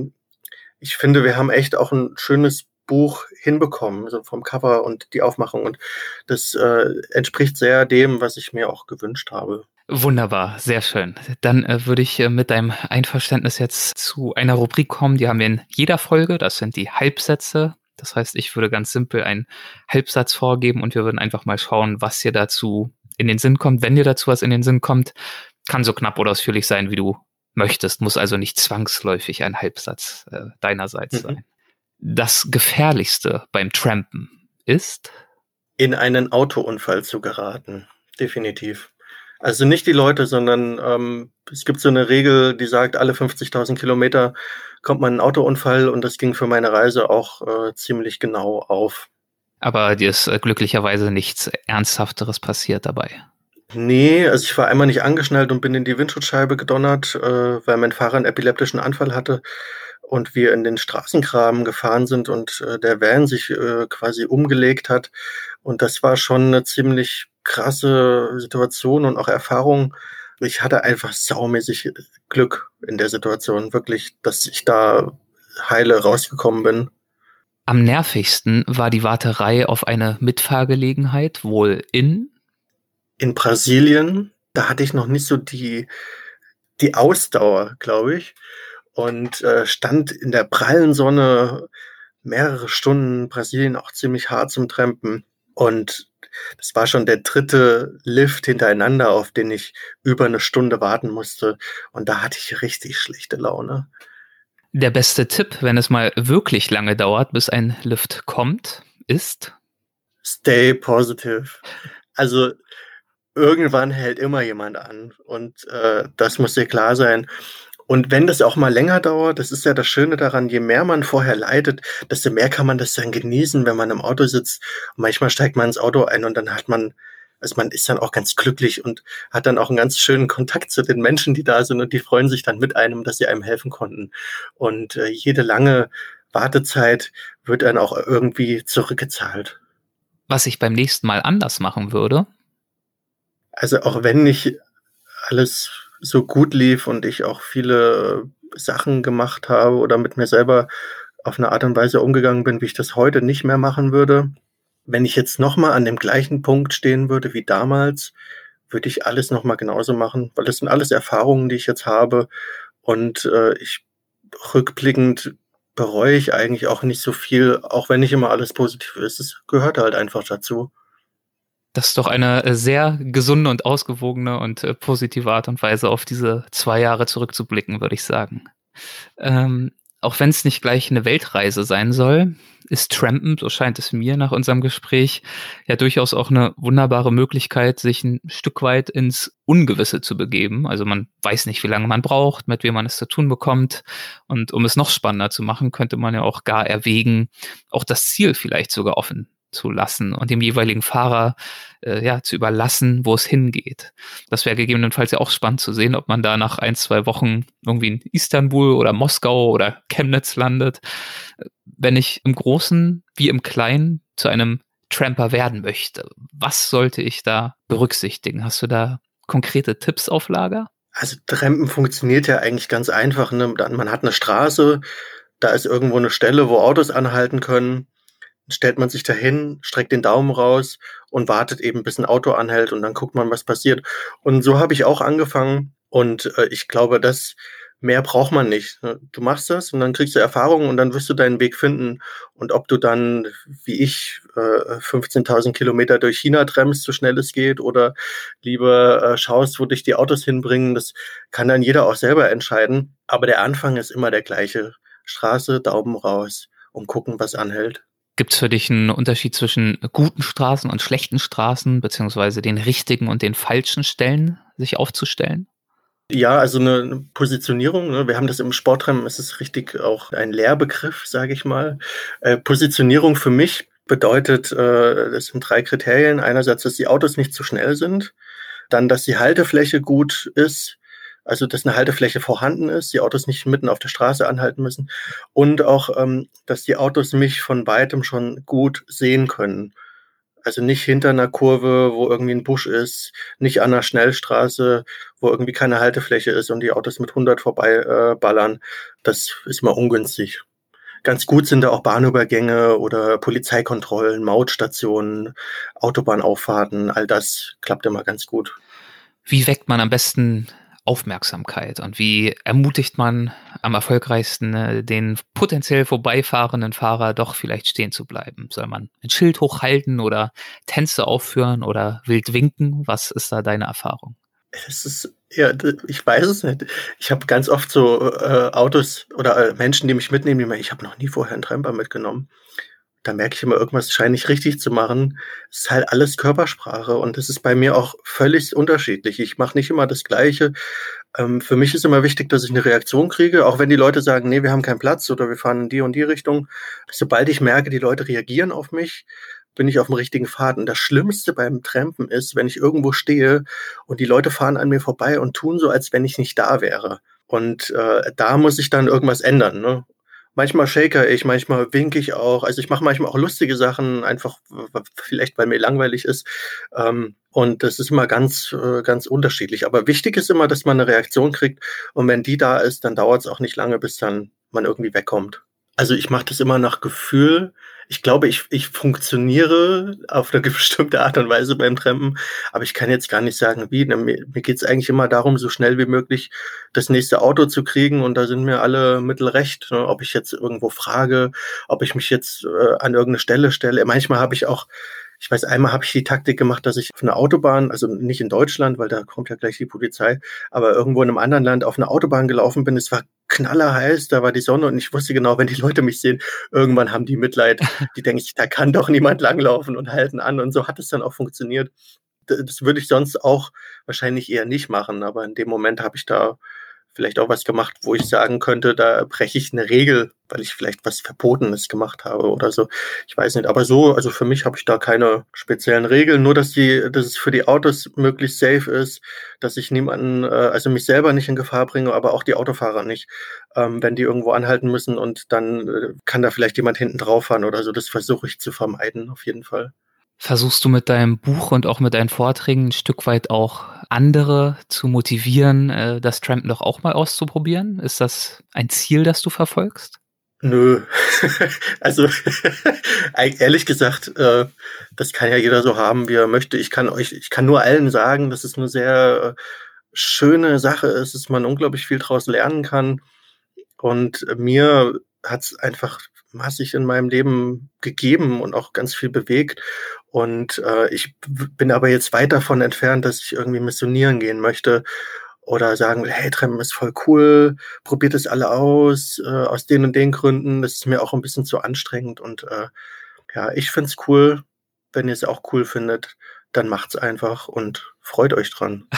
ich finde, wir haben echt auch ein schönes Buch hinbekommen, so vom Cover und die Aufmachung. Und das entspricht sehr dem, was ich mir auch gewünscht habe. Wunderbar, sehr schön. Dann würde ich mit deinem Einverständnis jetzt zu einer Rubrik kommen, die haben wir in jeder Folge, das sind die Halbsätze. Das heißt, ich würde ganz simpel einen Halbsatz vorgeben und wir würden einfach mal schauen, was dir dazu in den Sinn kommt. Wenn dir dazu was in den Sinn kommt, kann so knapp oder ausführlich sein, wie du möchtest, muss also nicht zwangsläufig ein Halbsatz deinerseits sein. Das Gefährlichste beim Trampen ist? In einen Autounfall zu geraten, definitiv. Also nicht die Leute, sondern es gibt so eine Regel, die sagt, alle 50.000 Kilometer kommt man in einen Autounfall und das ging für meine Reise auch ziemlich genau auf. Aber dir ist glücklicherweise nichts Ernsthafteres passiert dabei? Nee, also ich war einmal nicht angeschnallt und bin in die Windschutzscheibe gedonnert, weil mein Fahrer einen epileptischen Anfall hatte und wir in den Straßengraben gefahren sind und der Van sich quasi umgelegt hat. Und das war schon eine ziemlich krasse Situation und auch Erfahrung. Ich hatte einfach saumäßig Glück in der Situation, wirklich, dass ich da heile rausgekommen bin. Am nervigsten war die Warterei auf eine Mitfahrgelegenheit, wohl in Brasilien. Da hatte ich noch nicht so die Ausdauer, glaube ich. Und stand in der prallen Sonne mehrere Stunden, Brasilien auch ziemlich hart zum Trampen. Und das war schon der 3. Lift hintereinander, auf den ich über eine Stunde warten musste. Und da hatte ich richtig schlechte Laune. Der beste Tipp, wenn es mal wirklich lange dauert, bis ein Lift kommt, ist? Stay positive. Also irgendwann hält immer jemand an. Und das muss dir klar sein. Und wenn das auch mal länger dauert, das ist ja das Schöne daran, je mehr man vorher leidet, desto mehr kann man das dann genießen, wenn man im Auto sitzt. Und manchmal steigt man ins Auto ein und dann hat man, also man ist dann auch ganz glücklich und hat dann auch einen ganz schönen Kontakt zu den Menschen, die da sind und die freuen sich dann mit einem, dass sie einem helfen konnten. Und jede lange Wartezeit wird dann auch irgendwie zurückgezahlt. Was ich beim nächsten Mal anders machen würde? Also auch wenn nicht alles so gut lief und ich auch viele Sachen gemacht habe oder mit mir selber auf eine Art und Weise umgegangen bin, wie ich das heute nicht mehr machen würde. Wenn ich jetzt nochmal an dem gleichen Punkt stehen würde wie damals, würde ich alles nochmal genauso machen, weil das sind alles Erfahrungen, die ich jetzt habe und ich rückblickend bereue ich eigentlich auch nicht so viel, auch wenn nicht immer alles positiv ist. Es gehört halt einfach dazu. Das ist doch eine sehr gesunde und ausgewogene und positive Art und Weise, auf diese 2 Jahre zurückzublicken, würde ich sagen. Auch wenn es nicht gleich eine Weltreise sein soll, ist Trampen, so scheint es mir nach unserem Gespräch, ja durchaus auch eine wunderbare Möglichkeit, sich ein Stück weit ins Ungewisse zu begeben. Also man weiß nicht, wie lange man braucht, mit wem man es zu tun bekommt. Und um es noch spannender zu machen, könnte man ja auch gar erwägen, auch das Ziel vielleicht sogar offen zu lassen und dem jeweiligen Fahrer zu überlassen, wo es hingeht. Das wäre gegebenenfalls ja auch spannend zu sehen, ob man da nach 1-2 Wochen irgendwie in Istanbul oder Moskau oder Chemnitz landet. Wenn ich im Großen wie im Kleinen zu einem Tramper werden möchte, was sollte ich da berücksichtigen? Hast du da konkrete Tipps auf Lager? Also Trampen funktioniert ja eigentlich ganz einfach. Ne? Man hat eine Straße, da ist irgendwo eine Stelle, wo Autos anhalten können. Dann stellt man sich dahin, streckt den Daumen raus und wartet eben, bis ein Auto anhält und dann guckt man, was passiert. Und so habe ich auch angefangen und ich glaube, dass mehr braucht man nicht. Du machst das und dann kriegst du Erfahrung und dann wirst du deinen Weg finden. Und ob du dann, wie ich, 15.000 Kilometer durch China trampst, so schnell es geht, oder lieber schaust, wo dich die Autos hinbringen, das kann dann jeder auch selber entscheiden. Aber der Anfang ist immer der gleiche. Straße, Daumen raus und gucken, was anhält. Gibt es für dich einen Unterschied zwischen guten Straßen und schlechten Straßen, beziehungsweise den richtigen und den falschen Stellen sich aufzustellen? Ja, also eine Positionierung, ne? Wir haben das im Sporttrampen, ist es richtig auch ein Lehrbegriff, sage ich mal. Positionierung für mich bedeutet, das sind 3 Kriterien. Einerseits, dass die Autos nicht zu schnell sind, dann, dass die Haltefläche gut ist, Also, dass eine Haltefläche vorhanden ist, die Autos nicht mitten auf der Straße anhalten müssen und auch, dass die Autos mich von Weitem schon gut sehen können. Also, nicht hinter einer Kurve, wo irgendwie ein Busch ist, nicht an 'ner Schnellstraße, wo irgendwie keine Haltefläche ist und die Autos mit 100 vorbei, ballern. Das ist mal ungünstig. Ganz gut sind da auch Bahnübergänge oder Polizeikontrollen, Mautstationen, Autobahnauffahrten, all das klappt immer ganz gut. Wie weckt man am besten Aufmerksamkeit und wie ermutigt man am erfolgreichsten den potenziell vorbeifahrenden Fahrer doch vielleicht stehen zu bleiben? Soll man ein Schild hochhalten oder Tänze aufführen oder wild winken? Was ist da deine Erfahrung? Es ist ja, ich weiß es nicht. Ich habe ganz oft so, Autos oder, Menschen, die mich mitnehmen, die meinen: „Ich habe noch nie vorher 'n Tramper mitgenommen." Da merke ich immer, irgendwas scheine ich richtig zu machen. Es ist halt alles Körpersprache und das ist bei mir auch völlig unterschiedlich. Ich mache nicht immer das Gleiche. Für mich ist immer wichtig, dass ich eine Reaktion kriege, auch wenn die Leute sagen: „Nee, wir haben keinen Platz" oder „Wir fahren in die und die Richtung." Sobald ich merke, die Leute reagieren auf mich, bin ich auf dem richtigen Pfad. Und das Schlimmste beim Trampen ist, wenn ich irgendwo stehe und die Leute fahren an mir vorbei und tun so, als wenn ich nicht da wäre. Und, da muss ich dann irgendwas ändern, ne? Manchmal shakere ich, manchmal winke ich auch. Also, ich mache manchmal auch lustige Sachen, einfach vielleicht, weil mir langweilig ist. Und das ist immer ganz unterschiedlich. Aber wichtig ist immer, dass man eine Reaktion kriegt und wenn die da ist, dann dauert es auch nicht lange, bis dann man irgendwie wegkommt. Also, ich mache das immer nach Gefühl. Ich glaube, ich funktioniere auf eine bestimmte Art und Weise beim Trampen, aber ich kann jetzt gar nicht sagen, wie, ne? Mir geht's eigentlich immer darum, so schnell wie möglich das nächste Auto zu kriegen und da sind mir alle Mittel recht, ne? Ob ich jetzt irgendwo frage, ob ich mich jetzt, an irgendeine Stelle stelle. Manchmal habe ich auch ich weiß, einmal habe ich die Taktik gemacht, dass ich auf 'ner Autobahn, also nicht in Deutschland, weil da kommt ja gleich die Polizei, aber irgendwo in 'nem anderen Land auf 'ner Autobahn gelaufen bin. Es war knallerheiß, da war die Sonne und ich wusste genau, wenn die Leute mich sehen, irgendwann haben die Mitleid. Die denken sich: „Da kann doch niemand langlaufen" und halten an und so hat es dann auch funktioniert. Das würde ich sonst auch wahrscheinlich eher nicht machen, aber in dem Moment habe ich da vielleicht auch was gemacht, wo ich sagen könnte, da breche ich 'ne Regel, weil ich vielleicht was Verbotenes gemacht habe oder so. Ich weiß nicht, aber so, also für mich habe ich da keine speziellen Regeln, nur dass es für die Autos möglichst safe ist, dass ich niemanden, also mich selber nicht in Gefahr bringe, aber auch die Autofahrer nicht, wenn die irgendwo anhalten müssen und dann, kann da vielleicht jemand hinten drauf fahren oder so. Das versuche ich zu vermeiden, auf jeden Fall. Versuchst du mit deinem Buch und auch mit deinen Vorträgen ein Stück weit auch andere zu motivieren, das Trampen doch auch mal auszuprobieren? Ist das ein Ziel, das du verfolgst? Nö. Also, ehrlich gesagt, das kann ja jeder so haben, wie er möchte. Ich kann nur allen sagen, dass es 'ne sehr, schöne Sache ist, dass man unglaublich viel draus lernen kann. Und mir hat's einfach massig in meinem Leben gegeben und auch ganz viel bewegt. Und, ich bin aber jetzt weit davon entfernt, dass ich irgendwie missionieren gehen möchte oder sagen will: „Hey, Trampen ist voll cool, probiert es alle aus den und den Gründen." Das ist mir auch ein bisschen zu anstrengend und, ja, ich finde es cool. Wenn ihr es auch cool findet, dann macht's einfach und freut euch dran.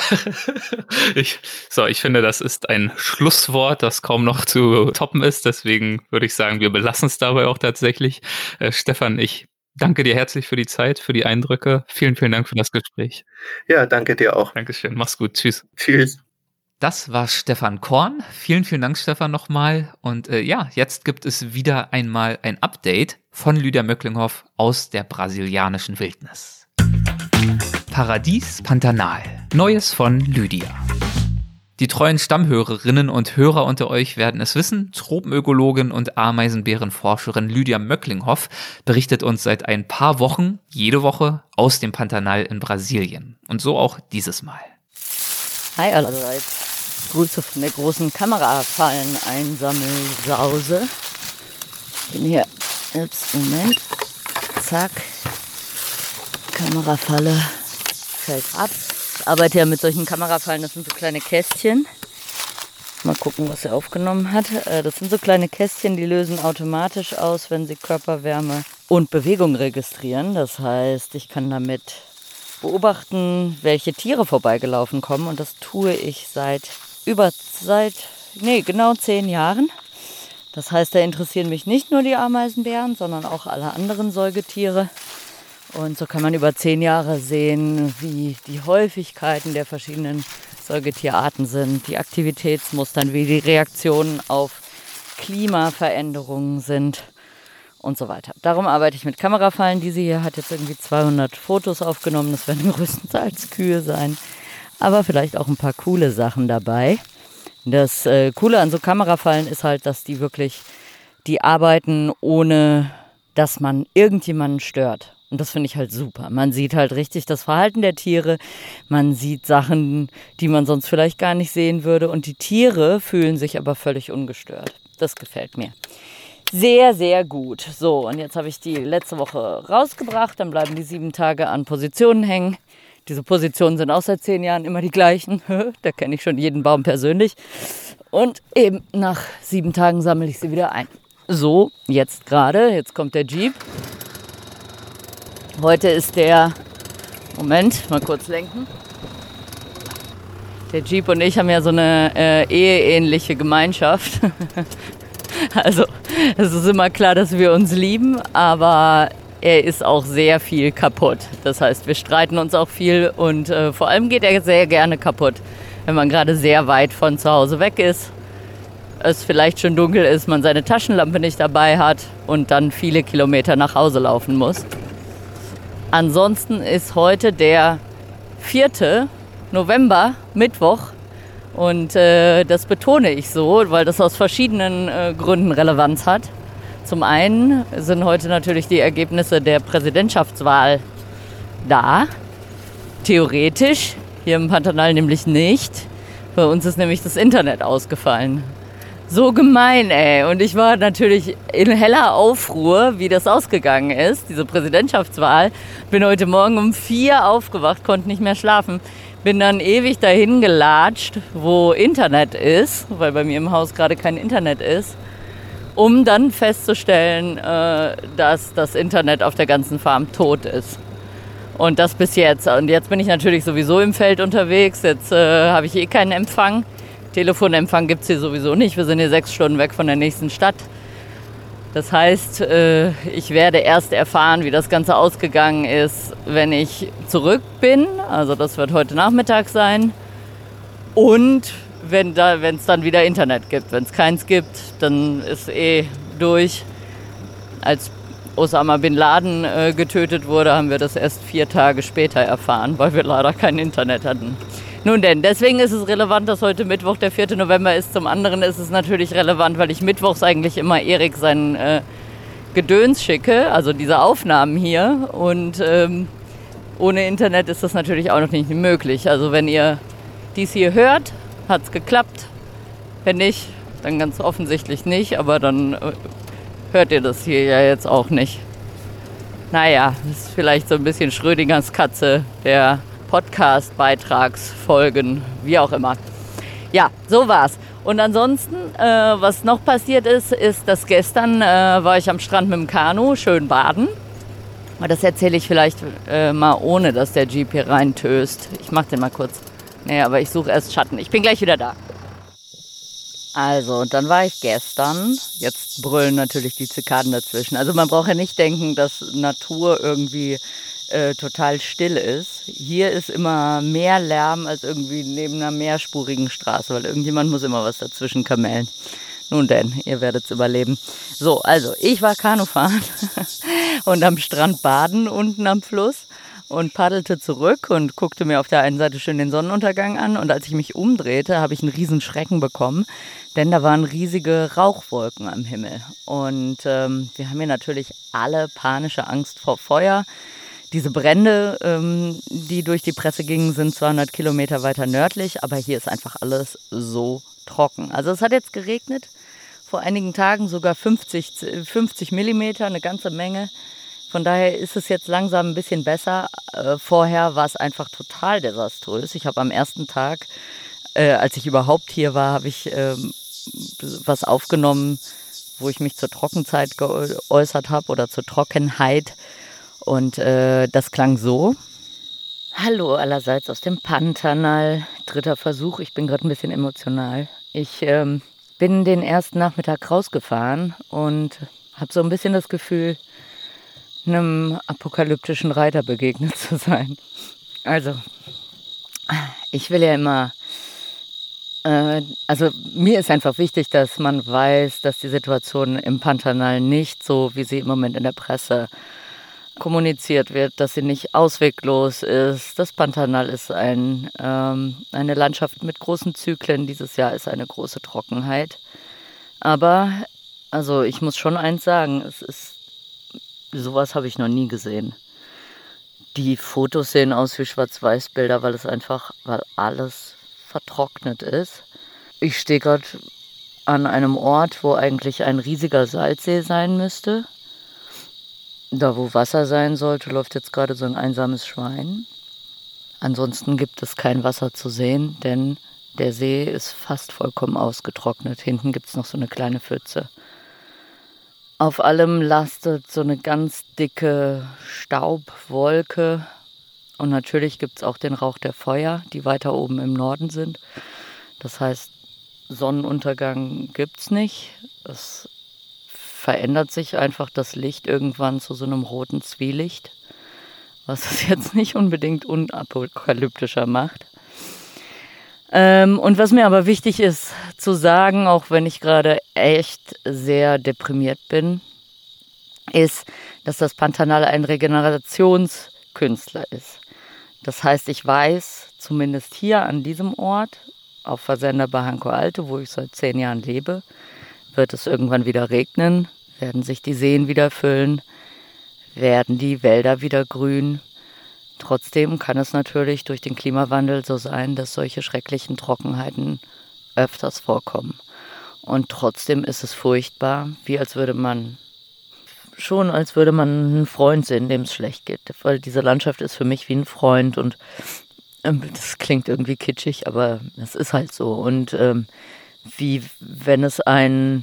Ich finde, das ist ein Schlusswort, das kaum noch zu toppen ist. Deswegen würde ich sagen, wir belassen es dabei auch tatsächlich. Stefan, ich danke dir herzlich für die Zeit, für die Eindrücke. Vielen, vielen Dank für das Gespräch. Ja, danke dir auch. Dankeschön. Mach's gut. Tschüss. Tschüss. Das war Stefan Korn. Vielen, vielen Dank, Stefan, nochmal. Und ja, jetzt gibt es wieder einmal ein Update von Lydia Möcklinghoff aus der brasilianischen Wildnis. Paradies Pantanal. Neues von Lydia. Die treuen Stammhörerinnen und Hörer unter euch werden es wissen. Tropenökologin und Ameisenbärenforscherin Lydia Möcklinghoff berichtet uns seit ein paar Wochen, jede Woche, aus dem Pantanal in Brasilien. Und so auch dieses Mal. Hi allerseits. Grüße von der großen Kamerafallen-Einsammelsause. Ich bin hier. Moment. Zack. Kamerafalle fällt ab. Ich arbeite ja mit solchen Kamerafallen, das sind so kleine Kästchen. Mal gucken, was er aufgenommen hat. Das sind so kleine Kästchen, die lösen automatisch aus, wenn sie Körperwärme und Bewegung registrieren. Das heißt, ich kann damit beobachten, welche Tiere vorbeigelaufen kommen. Und das tue ich seit genau 10 Jahren. Das heißt, da interessieren mich nicht nur die Ameisenbären, sondern auch alle anderen Säugetiere. Und so kann man über 10 Jahre sehen, wie die Häufigkeiten der verschiedenen Säugetierarten sind, die Aktivitätsmustern, wie die Reaktionen auf Klimaveränderungen sind und so weiter. Darum arbeite ich mit Kamerafallen. Diese hier hat jetzt irgendwie 200 Fotos aufgenommen. Das werden größtenteils Kühe sein, aber vielleicht auch ein paar coole Sachen dabei. Das Coole an so Kamerafallen ist halt, dass die arbeiten, ohne dass man irgendjemanden stört. Und das finde ich halt super. Man sieht halt richtig das Verhalten der Tiere. Man sieht Sachen, die man sonst vielleicht gar nicht sehen würde. Und die Tiere fühlen sich aber völlig ungestört. Das gefällt mir. Sehr, sehr gut. So, und jetzt habe ich die letzte Woche rausgebracht. Dann bleiben die 7 Tage an Positionen hängen. Diese Positionen sind auch seit 10 Jahren immer die gleichen. Da kenne ich schon jeden Baum persönlich. Und eben nach 7 Tagen sammle ich sie wieder ein. So, jetzt kommt der Jeep. Heute ist Moment, mal kurz lenken. Der Jeep und ich haben ja so eine eheähnliche Gemeinschaft. Also, es ist immer klar, dass wir uns lieben, aber er ist auch sehr viel kaputt. Das heißt, wir streiten uns auch viel und vor allem geht er sehr gerne kaputt, wenn man gerade sehr weit von zu Hause weg ist. Es vielleicht schon dunkel ist, man seine Taschenlampe nicht dabei hat und dann viele Kilometer nach Hause laufen muss. Ansonsten ist heute der 4. November, Mittwoch. Und das betone ich so, weil das aus verschiedenen Gründen Relevanz hat. Zum einen sind heute natürlich die Ergebnisse der Präsidentschaftswahl da. Theoretisch, hier im Pantanal nämlich nicht. Bei uns ist nämlich das Internet ausgefallen. So gemein, ey. Und ich war natürlich in heller Aufruhr, wie das ausgegangen ist, diese Präsidentschaftswahl. Bin heute Morgen um 4 aufgewacht, konnte nicht mehr schlafen. Bin dann ewig dahin gelatscht, wo Internet ist, weil bei mir im Haus gerade kein Internet ist, um dann festzustellen, dass das Internet auf der ganzen Farm tot ist. Und das bis jetzt. Und jetzt bin ich natürlich sowieso im Feld unterwegs. Jetzt habe ich keinen Empfang. Telefonempfang gibt es hier sowieso nicht. Wir sind hier 6 Stunden weg von der nächsten Stadt. Das heißt, ich werde erst erfahren, wie das Ganze ausgegangen ist, wenn ich zurück bin. Also das wird heute Nachmittag sein. Und wenn es dann wieder Internet gibt. Wenn es keins gibt, dann ist durch. Als Osama Bin Laden getötet wurde, haben wir das erst 4 Tage später erfahren, weil wir leider kein Internet hatten. Nun denn, deswegen ist es relevant, dass heute Mittwoch der 4. November ist. Zum anderen ist es natürlich relevant, weil ich mittwochs eigentlich immer Erik sein Gedöns schicke, also diese Aufnahmen hier. Und ohne Internet ist das natürlich auch noch nicht möglich. Also wenn ihr dies hier hört, hat es geklappt. Wenn nicht, dann ganz offensichtlich nicht, aber dann hört ihr das hier ja jetzt auch nicht. Naja, das ist vielleicht so ein bisschen Schrödingers Katze, der Podcast-Beitragsfolgen, wie auch immer. Ja, so war's. Und ansonsten, was noch passiert ist, dass gestern war ich am Strand mit dem Kanu, schön baden. Aber das erzähle ich vielleicht mal, ohne dass der Jeep hier reintöst. Ich mach den mal kurz. Nee, aber ich suche erst Schatten. Ich bin gleich wieder da. Also, und dann war ich gestern. Jetzt brüllen natürlich die Zikaden dazwischen. Also man braucht ja nicht denken, dass Natur irgendwie total still ist. Hier ist immer mehr Lärm als irgendwie neben einer mehrspurigen Straße, weil irgendjemand muss immer was dazwischen kamellen. Nun denn, ihr werdet es überleben. So, also ich war Kanufahren und am Strand baden unten am Fluss und paddelte zurück und guckte mir auf der einen Seite schön den Sonnenuntergang an. Und als ich mich umdrehte, habe ich einen riesen Schrecken bekommen, denn da waren riesige Rauchwolken am Himmel. Und wir haben hier natürlich alle panische Angst vor Feuer. Diese Brände, die durch die Presse gingen, sind 200 Kilometer weiter nördlich, aber hier ist einfach alles so trocken. Also es hat jetzt geregnet, vor einigen Tagen sogar 50 Millimeter, eine ganze Menge. Von daher ist es jetzt langsam ein bisschen besser. Vorher war es einfach total desaströs. Ich habe am ersten Tag, als ich überhaupt hier war, habe ich was aufgenommen, wo ich mich zur Trockenzeit geäußert habe oder zur Trockenheit. Und das klang so. Hallo allerseits aus dem Pantanal. 3. Versuch, ich bin gerade ein bisschen emotional. Ich bin den ersten Nachmittag rausgefahren und habe so ein bisschen das Gefühl, einem apokalyptischen Reiter begegnet zu sein. Also, ich will ja immer Also mir ist einfach wichtig, dass man weiß, dass die Situation im Pantanal nicht so, wie sie im Moment in der Presse kommuniziert wird, dass sie nicht ausweglos ist. Das Pantanal ist eine Landschaft mit großen Zyklen. Dieses Jahr ist eine große Trockenheit. Aber also ich muss schon eins sagen, sowas habe ich noch nie gesehen. Die Fotos sehen aus wie Schwarz-Weiß-Bilder, weil alles vertrocknet ist. Ich stehe gerade an einem Ort, wo eigentlich ein riesiger Salzsee sein müsste. Da, wo Wasser sein sollte, läuft jetzt gerade so ein einsames Schwein. Ansonsten gibt es kein Wasser zu sehen, denn der See ist fast vollkommen ausgetrocknet. Hinten gibt es noch so eine kleine Pfütze. Auf allem lastet so eine ganz dicke Staubwolke. Und natürlich gibt es auch den Rauch der Feuer, die weiter oben im Norden sind. Das heißt, Sonnenuntergang gibt es nicht. Es verändert sich einfach das Licht irgendwann zu so einem roten Zwielicht, was es jetzt nicht unbedingt unapokalyptischer macht. Und was mir aber wichtig ist zu sagen, auch wenn ich gerade echt sehr deprimiert bin, ist, dass das Pantanal ein Regenerationskünstler ist. Das heißt, ich weiß, zumindest hier an diesem Ort, auf Fazenda Barranco Alto, wo ich seit 10 Jahren lebe, wird es irgendwann wieder regnen, werden sich die Seen wieder füllen, werden die Wälder wieder grün. Trotzdem kann es natürlich durch den Klimawandel so sein, dass solche schrecklichen Trockenheiten öfters vorkommen. Und trotzdem ist es furchtbar, als würde man einen Freund sehen, dem es schlecht geht. Weil diese Landschaft ist für mich wie ein Freund und das klingt irgendwie kitschig, aber es ist halt so. Und wie wenn es einen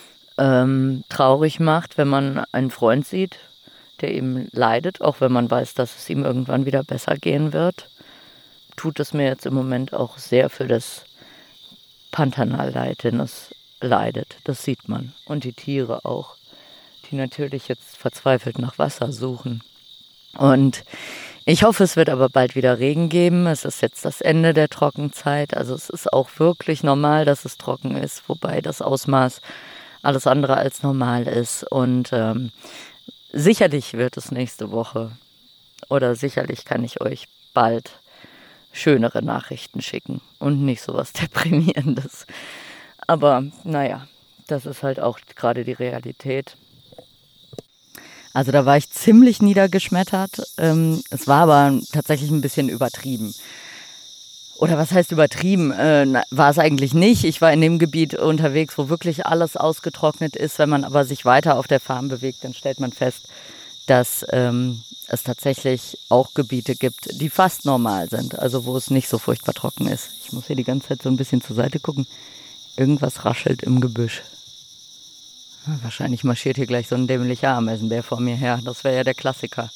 traurig macht, wenn man einen Freund sieht, der eben leidet, auch wenn man weiß, dass es ihm irgendwann wieder besser gehen wird, tut es mir jetzt im Moment auch sehr für das Pantanal leid, denn es leidet, das sieht man. Und die Tiere auch, die natürlich jetzt verzweifelt nach Wasser suchen. Und ich hoffe, es wird aber bald wieder Regen geben. Es ist jetzt das Ende der Trockenzeit, also es ist auch wirklich normal, dass es trocken ist, wobei das Ausmaß alles andere als normal ist. Und sicherlich wird es nächste Woche oder sicherlich kann ich euch bald schönere Nachrichten schicken und nicht sowas Deprimierendes. Aber naja, das ist halt auch gerade die Realität. Also da war ich ziemlich niedergeschmettert. Es war aber tatsächlich ein bisschen übertrieben. Oder was heißt übertrieben? War es eigentlich nicht. Ich war in dem Gebiet unterwegs, wo wirklich alles ausgetrocknet ist. Wenn man aber sich weiter auf der Farm bewegt, dann stellt man fest, dass es tatsächlich auch Gebiete gibt, die fast normal sind. Also wo es nicht so furchtbar trocken ist. Ich muss hier die ganze Zeit so ein bisschen zur Seite gucken. Irgendwas raschelt im Gebüsch. Wahrscheinlich marschiert hier gleich so ein dämlicher Ameisenbär vor mir her. Das wäre ja der Klassiker.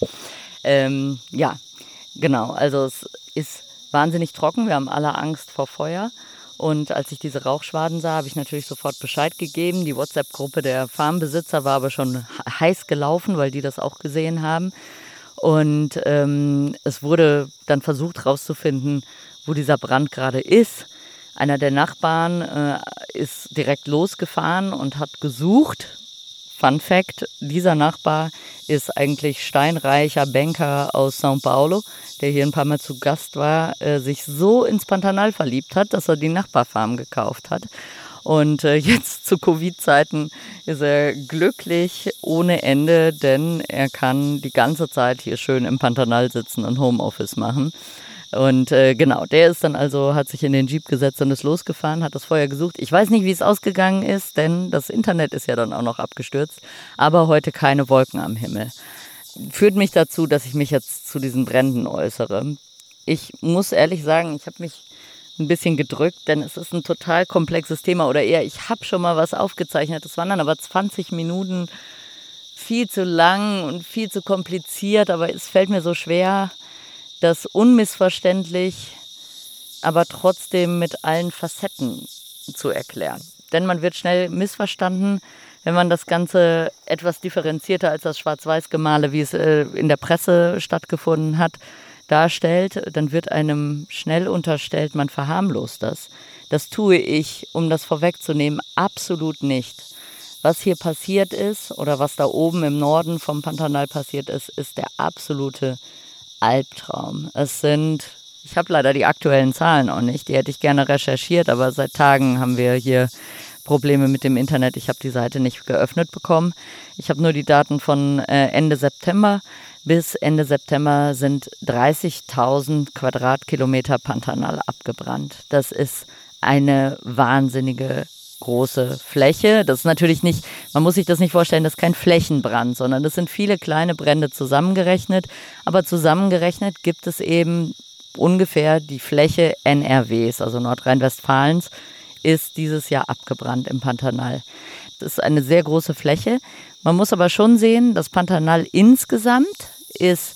Ja, genau. Also es ist wahnsinnig trocken. Wir haben alle Angst vor Feuer. Und als ich diese Rauchschwaden sah, habe ich natürlich sofort Bescheid gegeben. Die WhatsApp-Gruppe der Farmbesitzer war aber schon heiß gelaufen, weil die das auch gesehen haben. Und es wurde dann versucht herauszufinden, wo dieser Brand gerade ist. Einer der Nachbarn ist direkt losgefahren und hat gesucht. Fun Fact, dieser Nachbar ist eigentlich steinreicher Banker aus São Paulo, der hier ein paar Mal zu Gast war, sich so ins Pantanal verliebt hat, dass er die Nachbarfarm gekauft hat. Und jetzt zu Covid-Zeiten ist er glücklich ohne Ende, denn er kann die ganze Zeit hier schön im Pantanal sitzen und Homeoffice machen. Und genau, der ist dann also, hat sich in den Jeep gesetzt und ist losgefahren, hat das Feuer gesucht. Ich weiß nicht, wie es ausgegangen ist, denn das Internet ist ja dann auch noch abgestürzt, aber heute keine Wolken am Himmel. Führt mich dazu, dass ich mich jetzt zu diesen Bränden äußere. Ich muss ehrlich sagen, ich habe mich ein bisschen gedrückt, denn es ist ein total komplexes Thema oder eher, ich habe schon mal was aufgezeichnet, das waren dann aber 20 Minuten viel zu lang und viel zu kompliziert, aber es fällt mir so schwer, das unmissverständlich, aber trotzdem mit allen Facetten zu erklären. Denn man wird schnell missverstanden, wenn man das Ganze etwas differenzierter als das Schwarz-Weiß-Gemale, wie es in der Presse stattgefunden hat, darstellt, dann wird einem schnell unterstellt, man verharmlost das. Das tue ich, um das vorwegzunehmen, absolut nicht. Was hier passiert ist oder was da oben im Norden vom Pantanal passiert ist, ist der absolute Albtraum. Ich habe leider die aktuellen Zahlen auch nicht, die hätte ich gerne recherchiert, aber seit Tagen haben wir hier Probleme mit dem Internet. Ich habe die Seite nicht geöffnet bekommen. Ich habe nur die Daten von Ende September. Bis Ende September sind 30.000 Quadratkilometer Pantanal abgebrannt. Das ist eine wahnsinnige große Fläche. Das ist natürlich nicht, man muss sich das nicht vorstellen, das ist kein Flächenbrand, sondern das sind viele kleine Brände zusammengerechnet. Aber zusammengerechnet gibt es eben ungefähr die Fläche NRWs, also Nordrhein-Westfalens, ist dieses Jahr abgebrannt im Pantanal. Das ist eine sehr große Fläche. Man muss aber schon sehen, das Pantanal insgesamt ist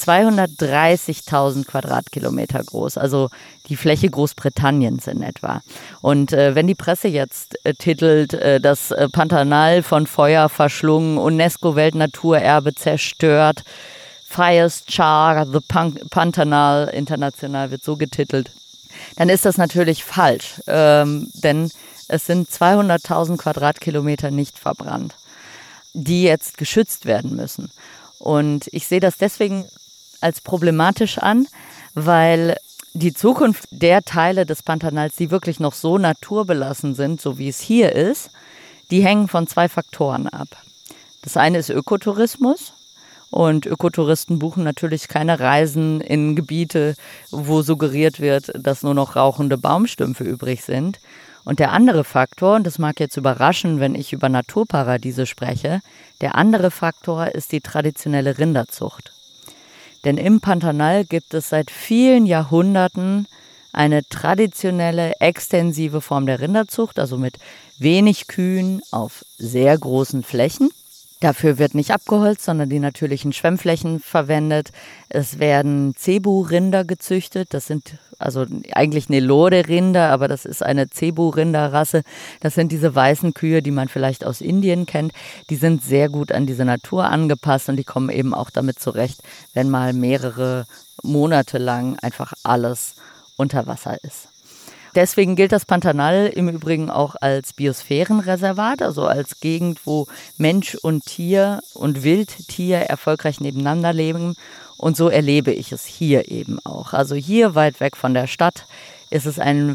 230.000 Quadratkilometer groß, also die Fläche Großbritanniens in etwa. Und wenn die Presse jetzt titelt, das Pantanal von Feuer verschlungen, UNESCO-Weltnaturerbe zerstört, Fires char the Pantanal, international wird so getitelt, dann ist das natürlich falsch, denn es sind 200.000 Quadratkilometer nicht verbrannt, die jetzt geschützt werden müssen. Und ich sehe das deswegen als problematisch an, weil die Zukunft der Teile des Pantanals, die wirklich noch so naturbelassen sind, so wie es hier ist, die hängen von 2 Faktoren ab. Das eine ist Ökotourismus. Und Ökotouristen buchen natürlich keine Reisen in Gebiete, wo suggeriert wird, dass nur noch rauchende Baumstümpfe übrig sind. Und der andere Faktor, und das mag jetzt überraschen, wenn ich über Naturparadiese spreche, der andere Faktor ist die traditionelle Rinderzucht. Denn im Pantanal gibt es seit vielen Jahrhunderten eine traditionelle, extensive Form der Rinderzucht, also mit wenig Kühen auf sehr großen Flächen. Dafür wird nicht abgeholzt, sondern die natürlichen Schwemmflächen verwendet. Es werden Zebu-Rinder gezüchtet. Das sind also eigentlich Nelore-Rinder, aber das ist eine Zebu-Rinderrasse. Das sind diese weißen Kühe, die man vielleicht aus Indien kennt. Die sind sehr gut an diese Natur angepasst und die kommen eben auch damit zurecht, wenn mal mehrere Monate lang einfach alles unter Wasser ist. Deswegen gilt das Pantanal im Übrigen auch als Biosphärenreservat, also als Gegend, wo Mensch und Tier und Wildtier erfolgreich nebeneinander leben. Und so erlebe ich es hier eben auch. Also hier weit weg von der Stadt ist es ein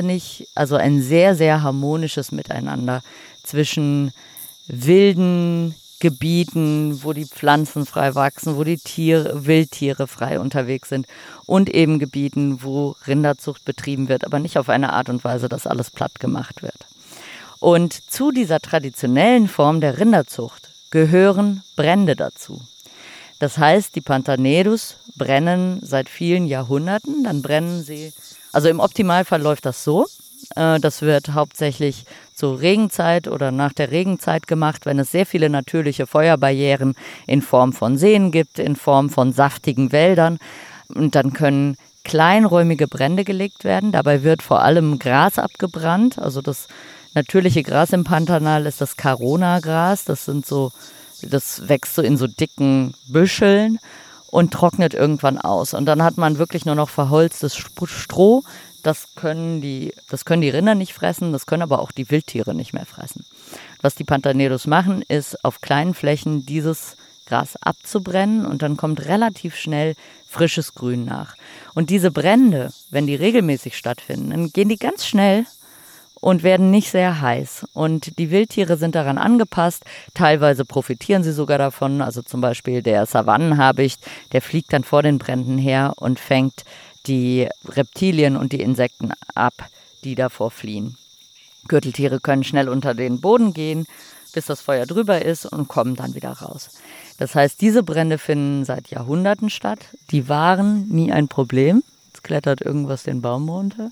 sehr, sehr harmonisches Miteinander zwischen wilden Gebieten, wo die Pflanzen frei wachsen, wo die Wildtiere frei unterwegs sind und eben Gebieten, wo Rinderzucht betrieben wird, aber nicht auf eine Art und Weise, dass alles platt gemacht wird. Und zu dieser traditionellen Form der Rinderzucht gehören Brände dazu. Das heißt, die Pantaneros brennen seit vielen Jahrhunderten, dann brennen sie, also im Optimalfall läuft das so. Das wird hauptsächlich zur Regenzeit oder nach der Regenzeit gemacht, wenn es sehr viele natürliche Feuerbarrieren in Form von Seen gibt, in Form von saftigen Wäldern. Und dann können kleinräumige Brände gelegt werden. Dabei wird vor allem Gras abgebrannt. Also das natürliche Gras im Pantanal ist das Carona-Gras. Das wächst so in so dicken Büscheln und trocknet irgendwann aus. Und dann hat man wirklich nur noch verholztes Stroh. Das können die Rinder nicht fressen, das können aber auch die Wildtiere nicht mehr fressen. Was die Pantaneros machen, ist auf kleinen Flächen dieses Gras abzubrennen und dann kommt relativ schnell frisches Grün nach. Und diese Brände, wenn die regelmäßig stattfinden, dann gehen die ganz schnell und werden nicht sehr heiß. Und die Wildtiere sind daran angepasst, teilweise profitieren sie sogar davon, also zum Beispiel der Savannenhabicht, der fliegt dann vor den Bränden her und fängt die Reptilien und die Insekten ab, die davor fliehen. Gürteltiere können schnell unter den Boden gehen, bis das Feuer drüber ist und kommen dann wieder raus. Das heißt, diese Brände finden seit Jahrhunderten statt. Die waren nie ein Problem. Jetzt klettert irgendwas den Baum runter.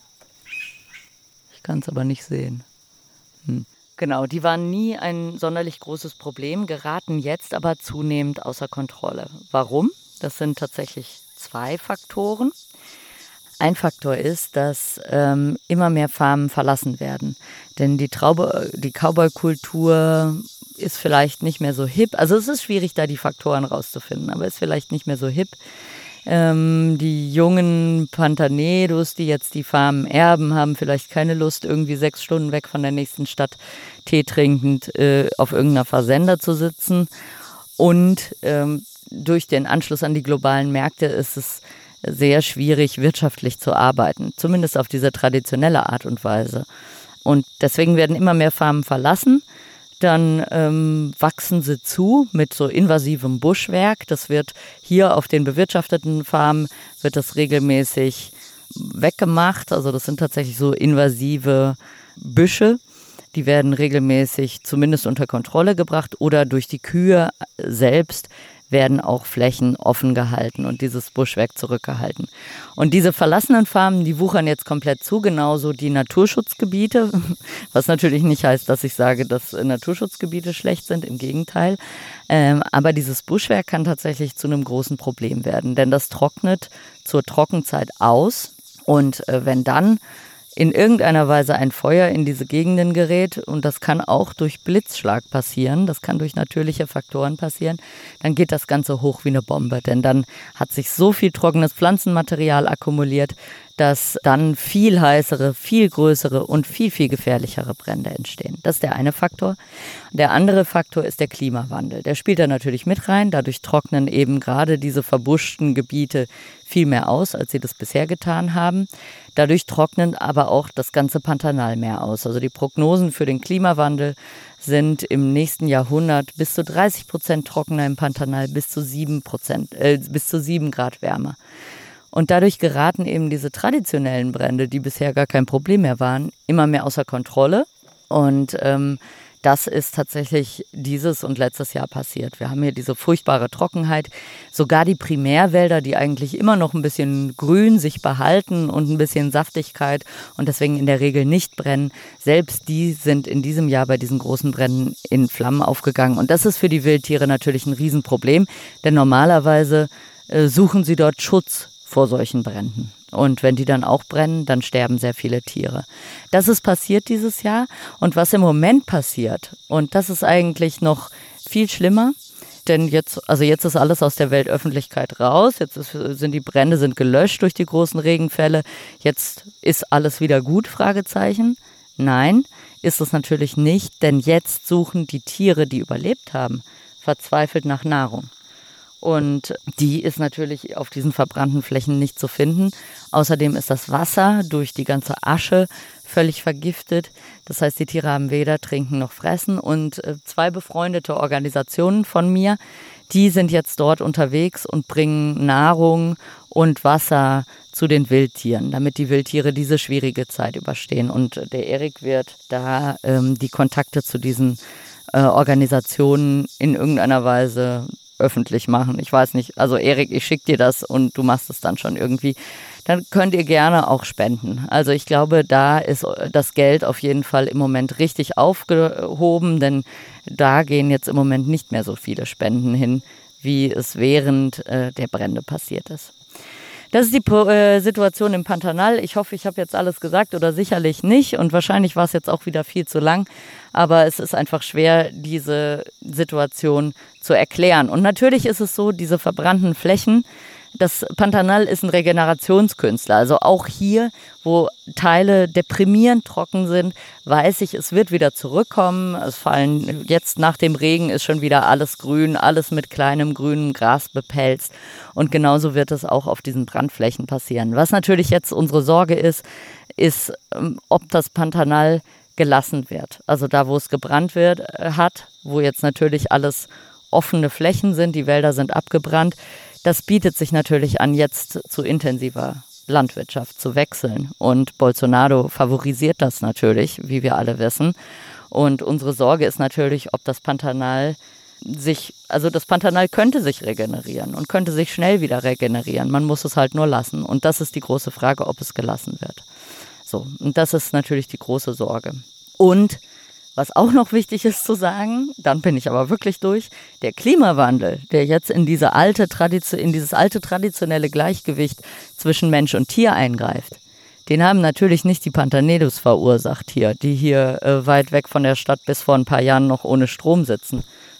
Ich kann es aber nicht sehen. Genau, die waren nie ein sonderlich großes Problem, geraten jetzt aber zunehmend außer Kontrolle. Warum? Das sind tatsächlich 2 Faktoren. Ein Faktor ist, dass immer mehr Farmen verlassen werden. Denn die Cowboy-Kultur ist vielleicht nicht mehr so hip. Also es ist schwierig, da die Faktoren rauszufinden, aber ist vielleicht nicht mehr so hip. Die jungen Pantanedos, die jetzt die Farmen erben, haben vielleicht keine Lust, irgendwie 6 Stunden weg von der nächsten Stadt Tee trinkend auf irgendeiner Fazenda zu sitzen. Und durch den Anschluss an die globalen Märkte ist es sehr schwierig, wirtschaftlich zu arbeiten, zumindest auf diese traditionelle Art und Weise. Und deswegen werden immer mehr Farmen verlassen. Dann wachsen sie zu mit so invasivem Buschwerk. Das wird hier auf den bewirtschafteten Farmen, wird das regelmäßig weggemacht. Also das sind tatsächlich so invasive Büsche. Die werden regelmäßig zumindest unter Kontrolle gebracht oder durch die Kühe selbst werden auch Flächen offen gehalten und dieses Buschwerk zurückgehalten. Und diese verlassenen Farmen, die wuchern jetzt komplett zu, genauso die Naturschutzgebiete, was natürlich nicht heißt, dass ich sage, dass Naturschutzgebiete schlecht sind, im Gegenteil. Aber dieses Buschwerk kann tatsächlich zu einem großen Problem werden, denn das trocknet zur Trockenzeit aus und wenn dann in irgendeiner Weise ein Feuer in diese Gegenden gerät, und das kann auch durch Blitzschlag passieren, das kann durch natürliche Faktoren passieren, dann geht das Ganze hoch wie eine Bombe, denn dann hat sich so viel trockenes Pflanzenmaterial akkumuliert, dass dann viel heißere, viel größere und viel, viel gefährlichere Brände entstehen. Das ist der eine Faktor. Der andere Faktor ist der Klimawandel. Der spielt da natürlich mit rein. Dadurch trocknen eben gerade diese verbuschten Gebiete viel mehr aus, als sie das bisher getan haben. Dadurch trocknet aber auch das ganze Pantanalmeer aus. Also die Prognosen für den Klimawandel sind im nächsten Jahrhundert bis zu 30% trockener im Pantanal, bis zu 7 Grad wärmer. Und dadurch geraten eben diese traditionellen Brände, die bisher gar kein Problem mehr waren, immer mehr außer Kontrolle. Und das ist tatsächlich dieses und letztes Jahr passiert. Wir haben hier diese furchtbare Trockenheit. Sogar die Primärwälder, die eigentlich immer noch ein bisschen grün sich behalten und ein bisschen Saftigkeit und deswegen in der Regel nicht brennen, selbst die sind in diesem Jahr bei diesen großen Bränden in Flammen aufgegangen. Und das ist für die Wildtiere natürlich ein Riesenproblem, denn normalerweise suchen sie dort Schutz vor solchen Bränden. Und wenn die dann auch brennen, dann sterben sehr viele Tiere. Das ist passiert dieses Jahr. Und was im Moment passiert, und das ist eigentlich noch viel schlimmer, denn jetzt ist alles aus der Weltöffentlichkeit raus. Sind die Brände gelöscht durch die großen Regenfälle. Jetzt ist alles wieder gut, Fragezeichen. Nein, ist es natürlich nicht, denn jetzt suchen die Tiere, die überlebt haben, verzweifelt nach Nahrung. Und die ist natürlich auf diesen verbrannten Flächen nicht zu finden. Außerdem ist das Wasser durch die ganze Asche völlig vergiftet. Das heißt, die Tiere haben weder trinken noch fressen. Und 2 befreundete Organisationen von mir, die sind jetzt dort unterwegs und bringen Nahrung und Wasser zu den Wildtieren, damit die Wildtiere diese schwierige Zeit überstehen. Und der Erik wird da die Kontakte zu diesen Organisationen in irgendeiner Weise öffentlich machen. Ich weiß nicht, also Erik, ich schicke dir das und du machst es dann schon irgendwie. Dann könnt ihr gerne auch spenden. Also ich glaube, da ist das Geld auf jeden Fall im Moment richtig aufgehoben, denn da gehen jetzt im Moment nicht mehr so viele Spenden hin, wie es während der Brände passiert ist. Das ist die Situation im Pantanal. Ich hoffe, ich habe jetzt alles gesagt oder sicherlich nicht. Und wahrscheinlich war es jetzt auch wieder viel zu lang. Aber es ist einfach schwer, diese Situation zu erklären. Und natürlich ist es so, diese verbrannten Flächen, das Pantanal ist ein Regenerationskünstler. Also auch hier, wo Teile deprimierend trocken sind, weiß ich, es wird wieder zurückkommen. Es fallen jetzt nach dem Regen ist schon wieder alles grün, alles mit kleinem grünem Gras bepelzt. Und genauso wird es auch auf diesen Brandflächen passieren. Was natürlich jetzt unsere Sorge ist, ob das Pantanal gelassen wird. Also da, wo es gebrannt hat, wo jetzt natürlich alles offene Flächen sind, die Wälder sind abgebrannt. Das bietet sich natürlich an, jetzt zu intensiver Landwirtschaft zu wechseln. Und Bolsonaro favorisiert das natürlich, wie wir alle wissen. Und unsere Sorge ist natürlich, ob das Pantanal das Pantanal könnte sich regenerieren und könnte sich schnell wieder regenerieren. Man muss es halt nur lassen. Und das ist die große Frage, ob es gelassen wird. So, und das ist natürlich die große Sorge. Und was auch noch wichtig ist zu sagen, dann bin ich aber wirklich durch, der Klimawandel, der jetzt in dieses alte traditionelle Gleichgewicht zwischen Mensch und Tier eingreift, den haben natürlich nicht die Pantanedos verursacht hier, die hier weit weg von der Stadt bis vor ein paar Jahren noch ohne Strom sitzen,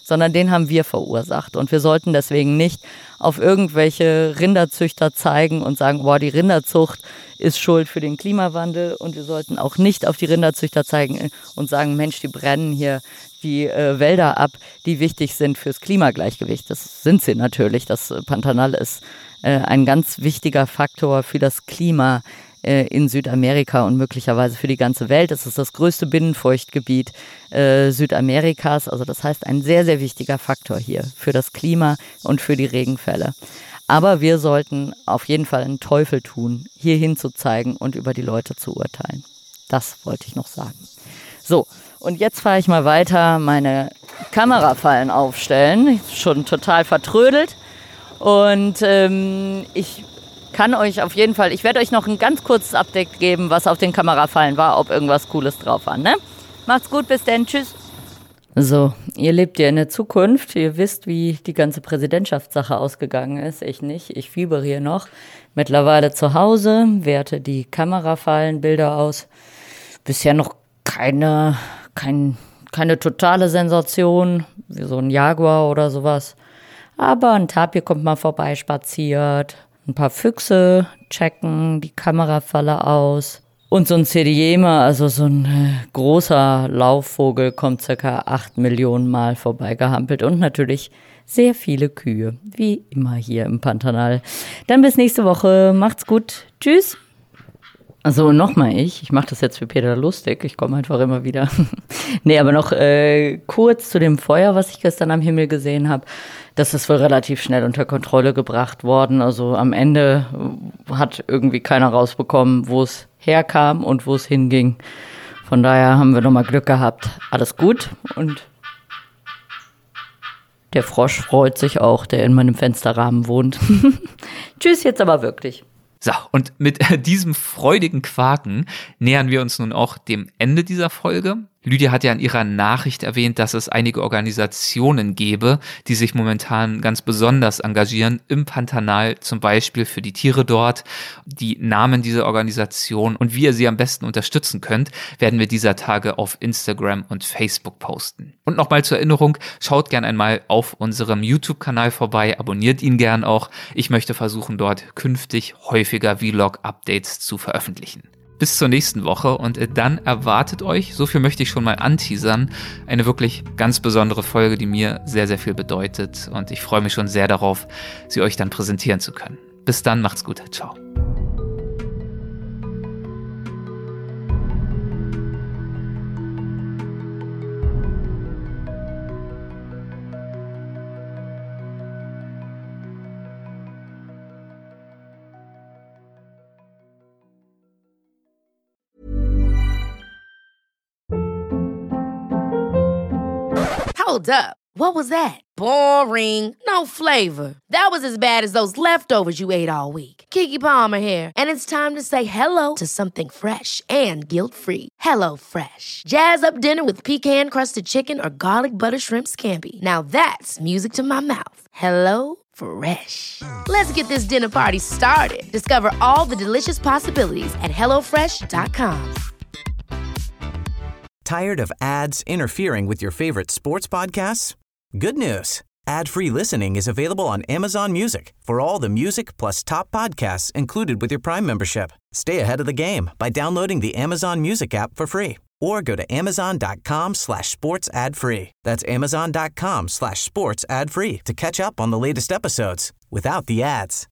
sondern den haben wir verursacht. Und wir sollten deswegen nicht auf irgendwelche Rinderzüchter zeigen und sagen, boah, die Rinderzucht ist schuld für den Klimawandel. Und wir sollten auch nicht auf die Rinderzüchter zeigen und sagen, Mensch, die brennen hier die Wälder ab, die wichtig sind fürs Klimagleichgewicht. Das sind sie natürlich. Das Pantanal ist ein ganz wichtiger Faktor für das Klima in Südamerika und möglicherweise für die ganze Welt. Es ist das größte Binnenfeuchtgebiet Südamerikas. Also das heißt, ein sehr, sehr wichtiger Faktor hier für das Klima und für die Regenfälle. Aber wir sollten auf jeden Fall einen Teufel tun, hier hinzuzeigen und über die Leute zu urteilen. Das wollte ich noch sagen. So, und jetzt fahre ich mal weiter, meine Kamerafallen aufstellen. Schon total vertrödelt. Und ich kann euch auf jeden Fall, ich werde euch noch ein ganz kurzes Update geben, was auf den Kamerafallen war, ob irgendwas Cooles drauf war, ne? Macht's gut, bis dann, tschüss. So, ihr lebt ja in der Zukunft. Ihr wisst, wie die ganze Präsidentschaftssache ausgegangen ist. Ich nicht, ich fiebere hier noch. Mittlerweile zu Hause, werte die Kamerafallenbilder aus. Bisher noch keine totale Sensation, wie so ein Jaguar oder sowas. Aber ein Tapir kommt mal vorbei, spaziert. Ein paar Füchse checken die Kamerafalle aus. Und so ein Cediema, also so ein großer Laufvogel, kommt ca. 8 Millionen Mal vorbeigehampelt. Und natürlich sehr viele Kühe, wie immer hier im Pantanal. Dann bis nächste Woche. Macht's gut. Tschüss. Also nochmal ich mache das jetzt für Peter lustig, ich komme einfach immer wieder. Nee, aber noch kurz zu dem Feuer, was ich gestern am Himmel gesehen habe. Das ist wohl relativ schnell unter Kontrolle gebracht worden. Also am Ende hat irgendwie keiner rausbekommen, wo es herkam und wo es hinging. Von daher haben wir nochmal Glück gehabt. Alles gut und der Frosch freut sich auch, der in meinem Fensterrahmen wohnt. Tschüss jetzt aber wirklich. So, und mit diesem freudigen Quaken nähern wir uns nun auch dem Ende dieser Folge. Lydia hat ja in ihrer Nachricht erwähnt, dass es einige Organisationen gäbe, die sich momentan ganz besonders engagieren im Pantanal, zum Beispiel für die Tiere dort. Die Namen dieser Organisation und wie ihr sie am besten unterstützen könnt, werden wir dieser Tage auf Instagram und Facebook posten. Und nochmal zur Erinnerung, schaut gern einmal auf unserem YouTube-Kanal vorbei, abonniert ihn gern auch. Ich möchte versuchen, dort künftig häufiger Vlog-Updates zu veröffentlichen. Bis zur nächsten Woche und dann erwartet euch, so viel möchte ich schon mal anteasern, eine wirklich ganz besondere Folge, die mir sehr, sehr viel bedeutet und ich freue mich schon sehr darauf, sie euch dann präsentieren zu können. Bis dann, macht's gut, ciao. Hold up. What was that? Boring. No flavor. That was as bad as those leftovers you ate all week. Keke Palmer here. And it's time to say hello to something fresh and guilt-free. HelloFresh. Jazz up dinner with pecan-crusted chicken or garlic butter shrimp scampi. Now that's music to my mouth. HelloFresh. Let's get this dinner party started. Discover all the delicious possibilities at HelloFresh.com. Tired of ads interfering with your favorite sports podcasts? Good news. Ad-free listening is available on Amazon Music for all the music plus top podcasts included with your Prime membership. Stay ahead of the game by downloading the Amazon Music app for free or go to amazon.com/sports ad free. That's amazon.com/sports ad free to catch up on the latest episodes without the ads.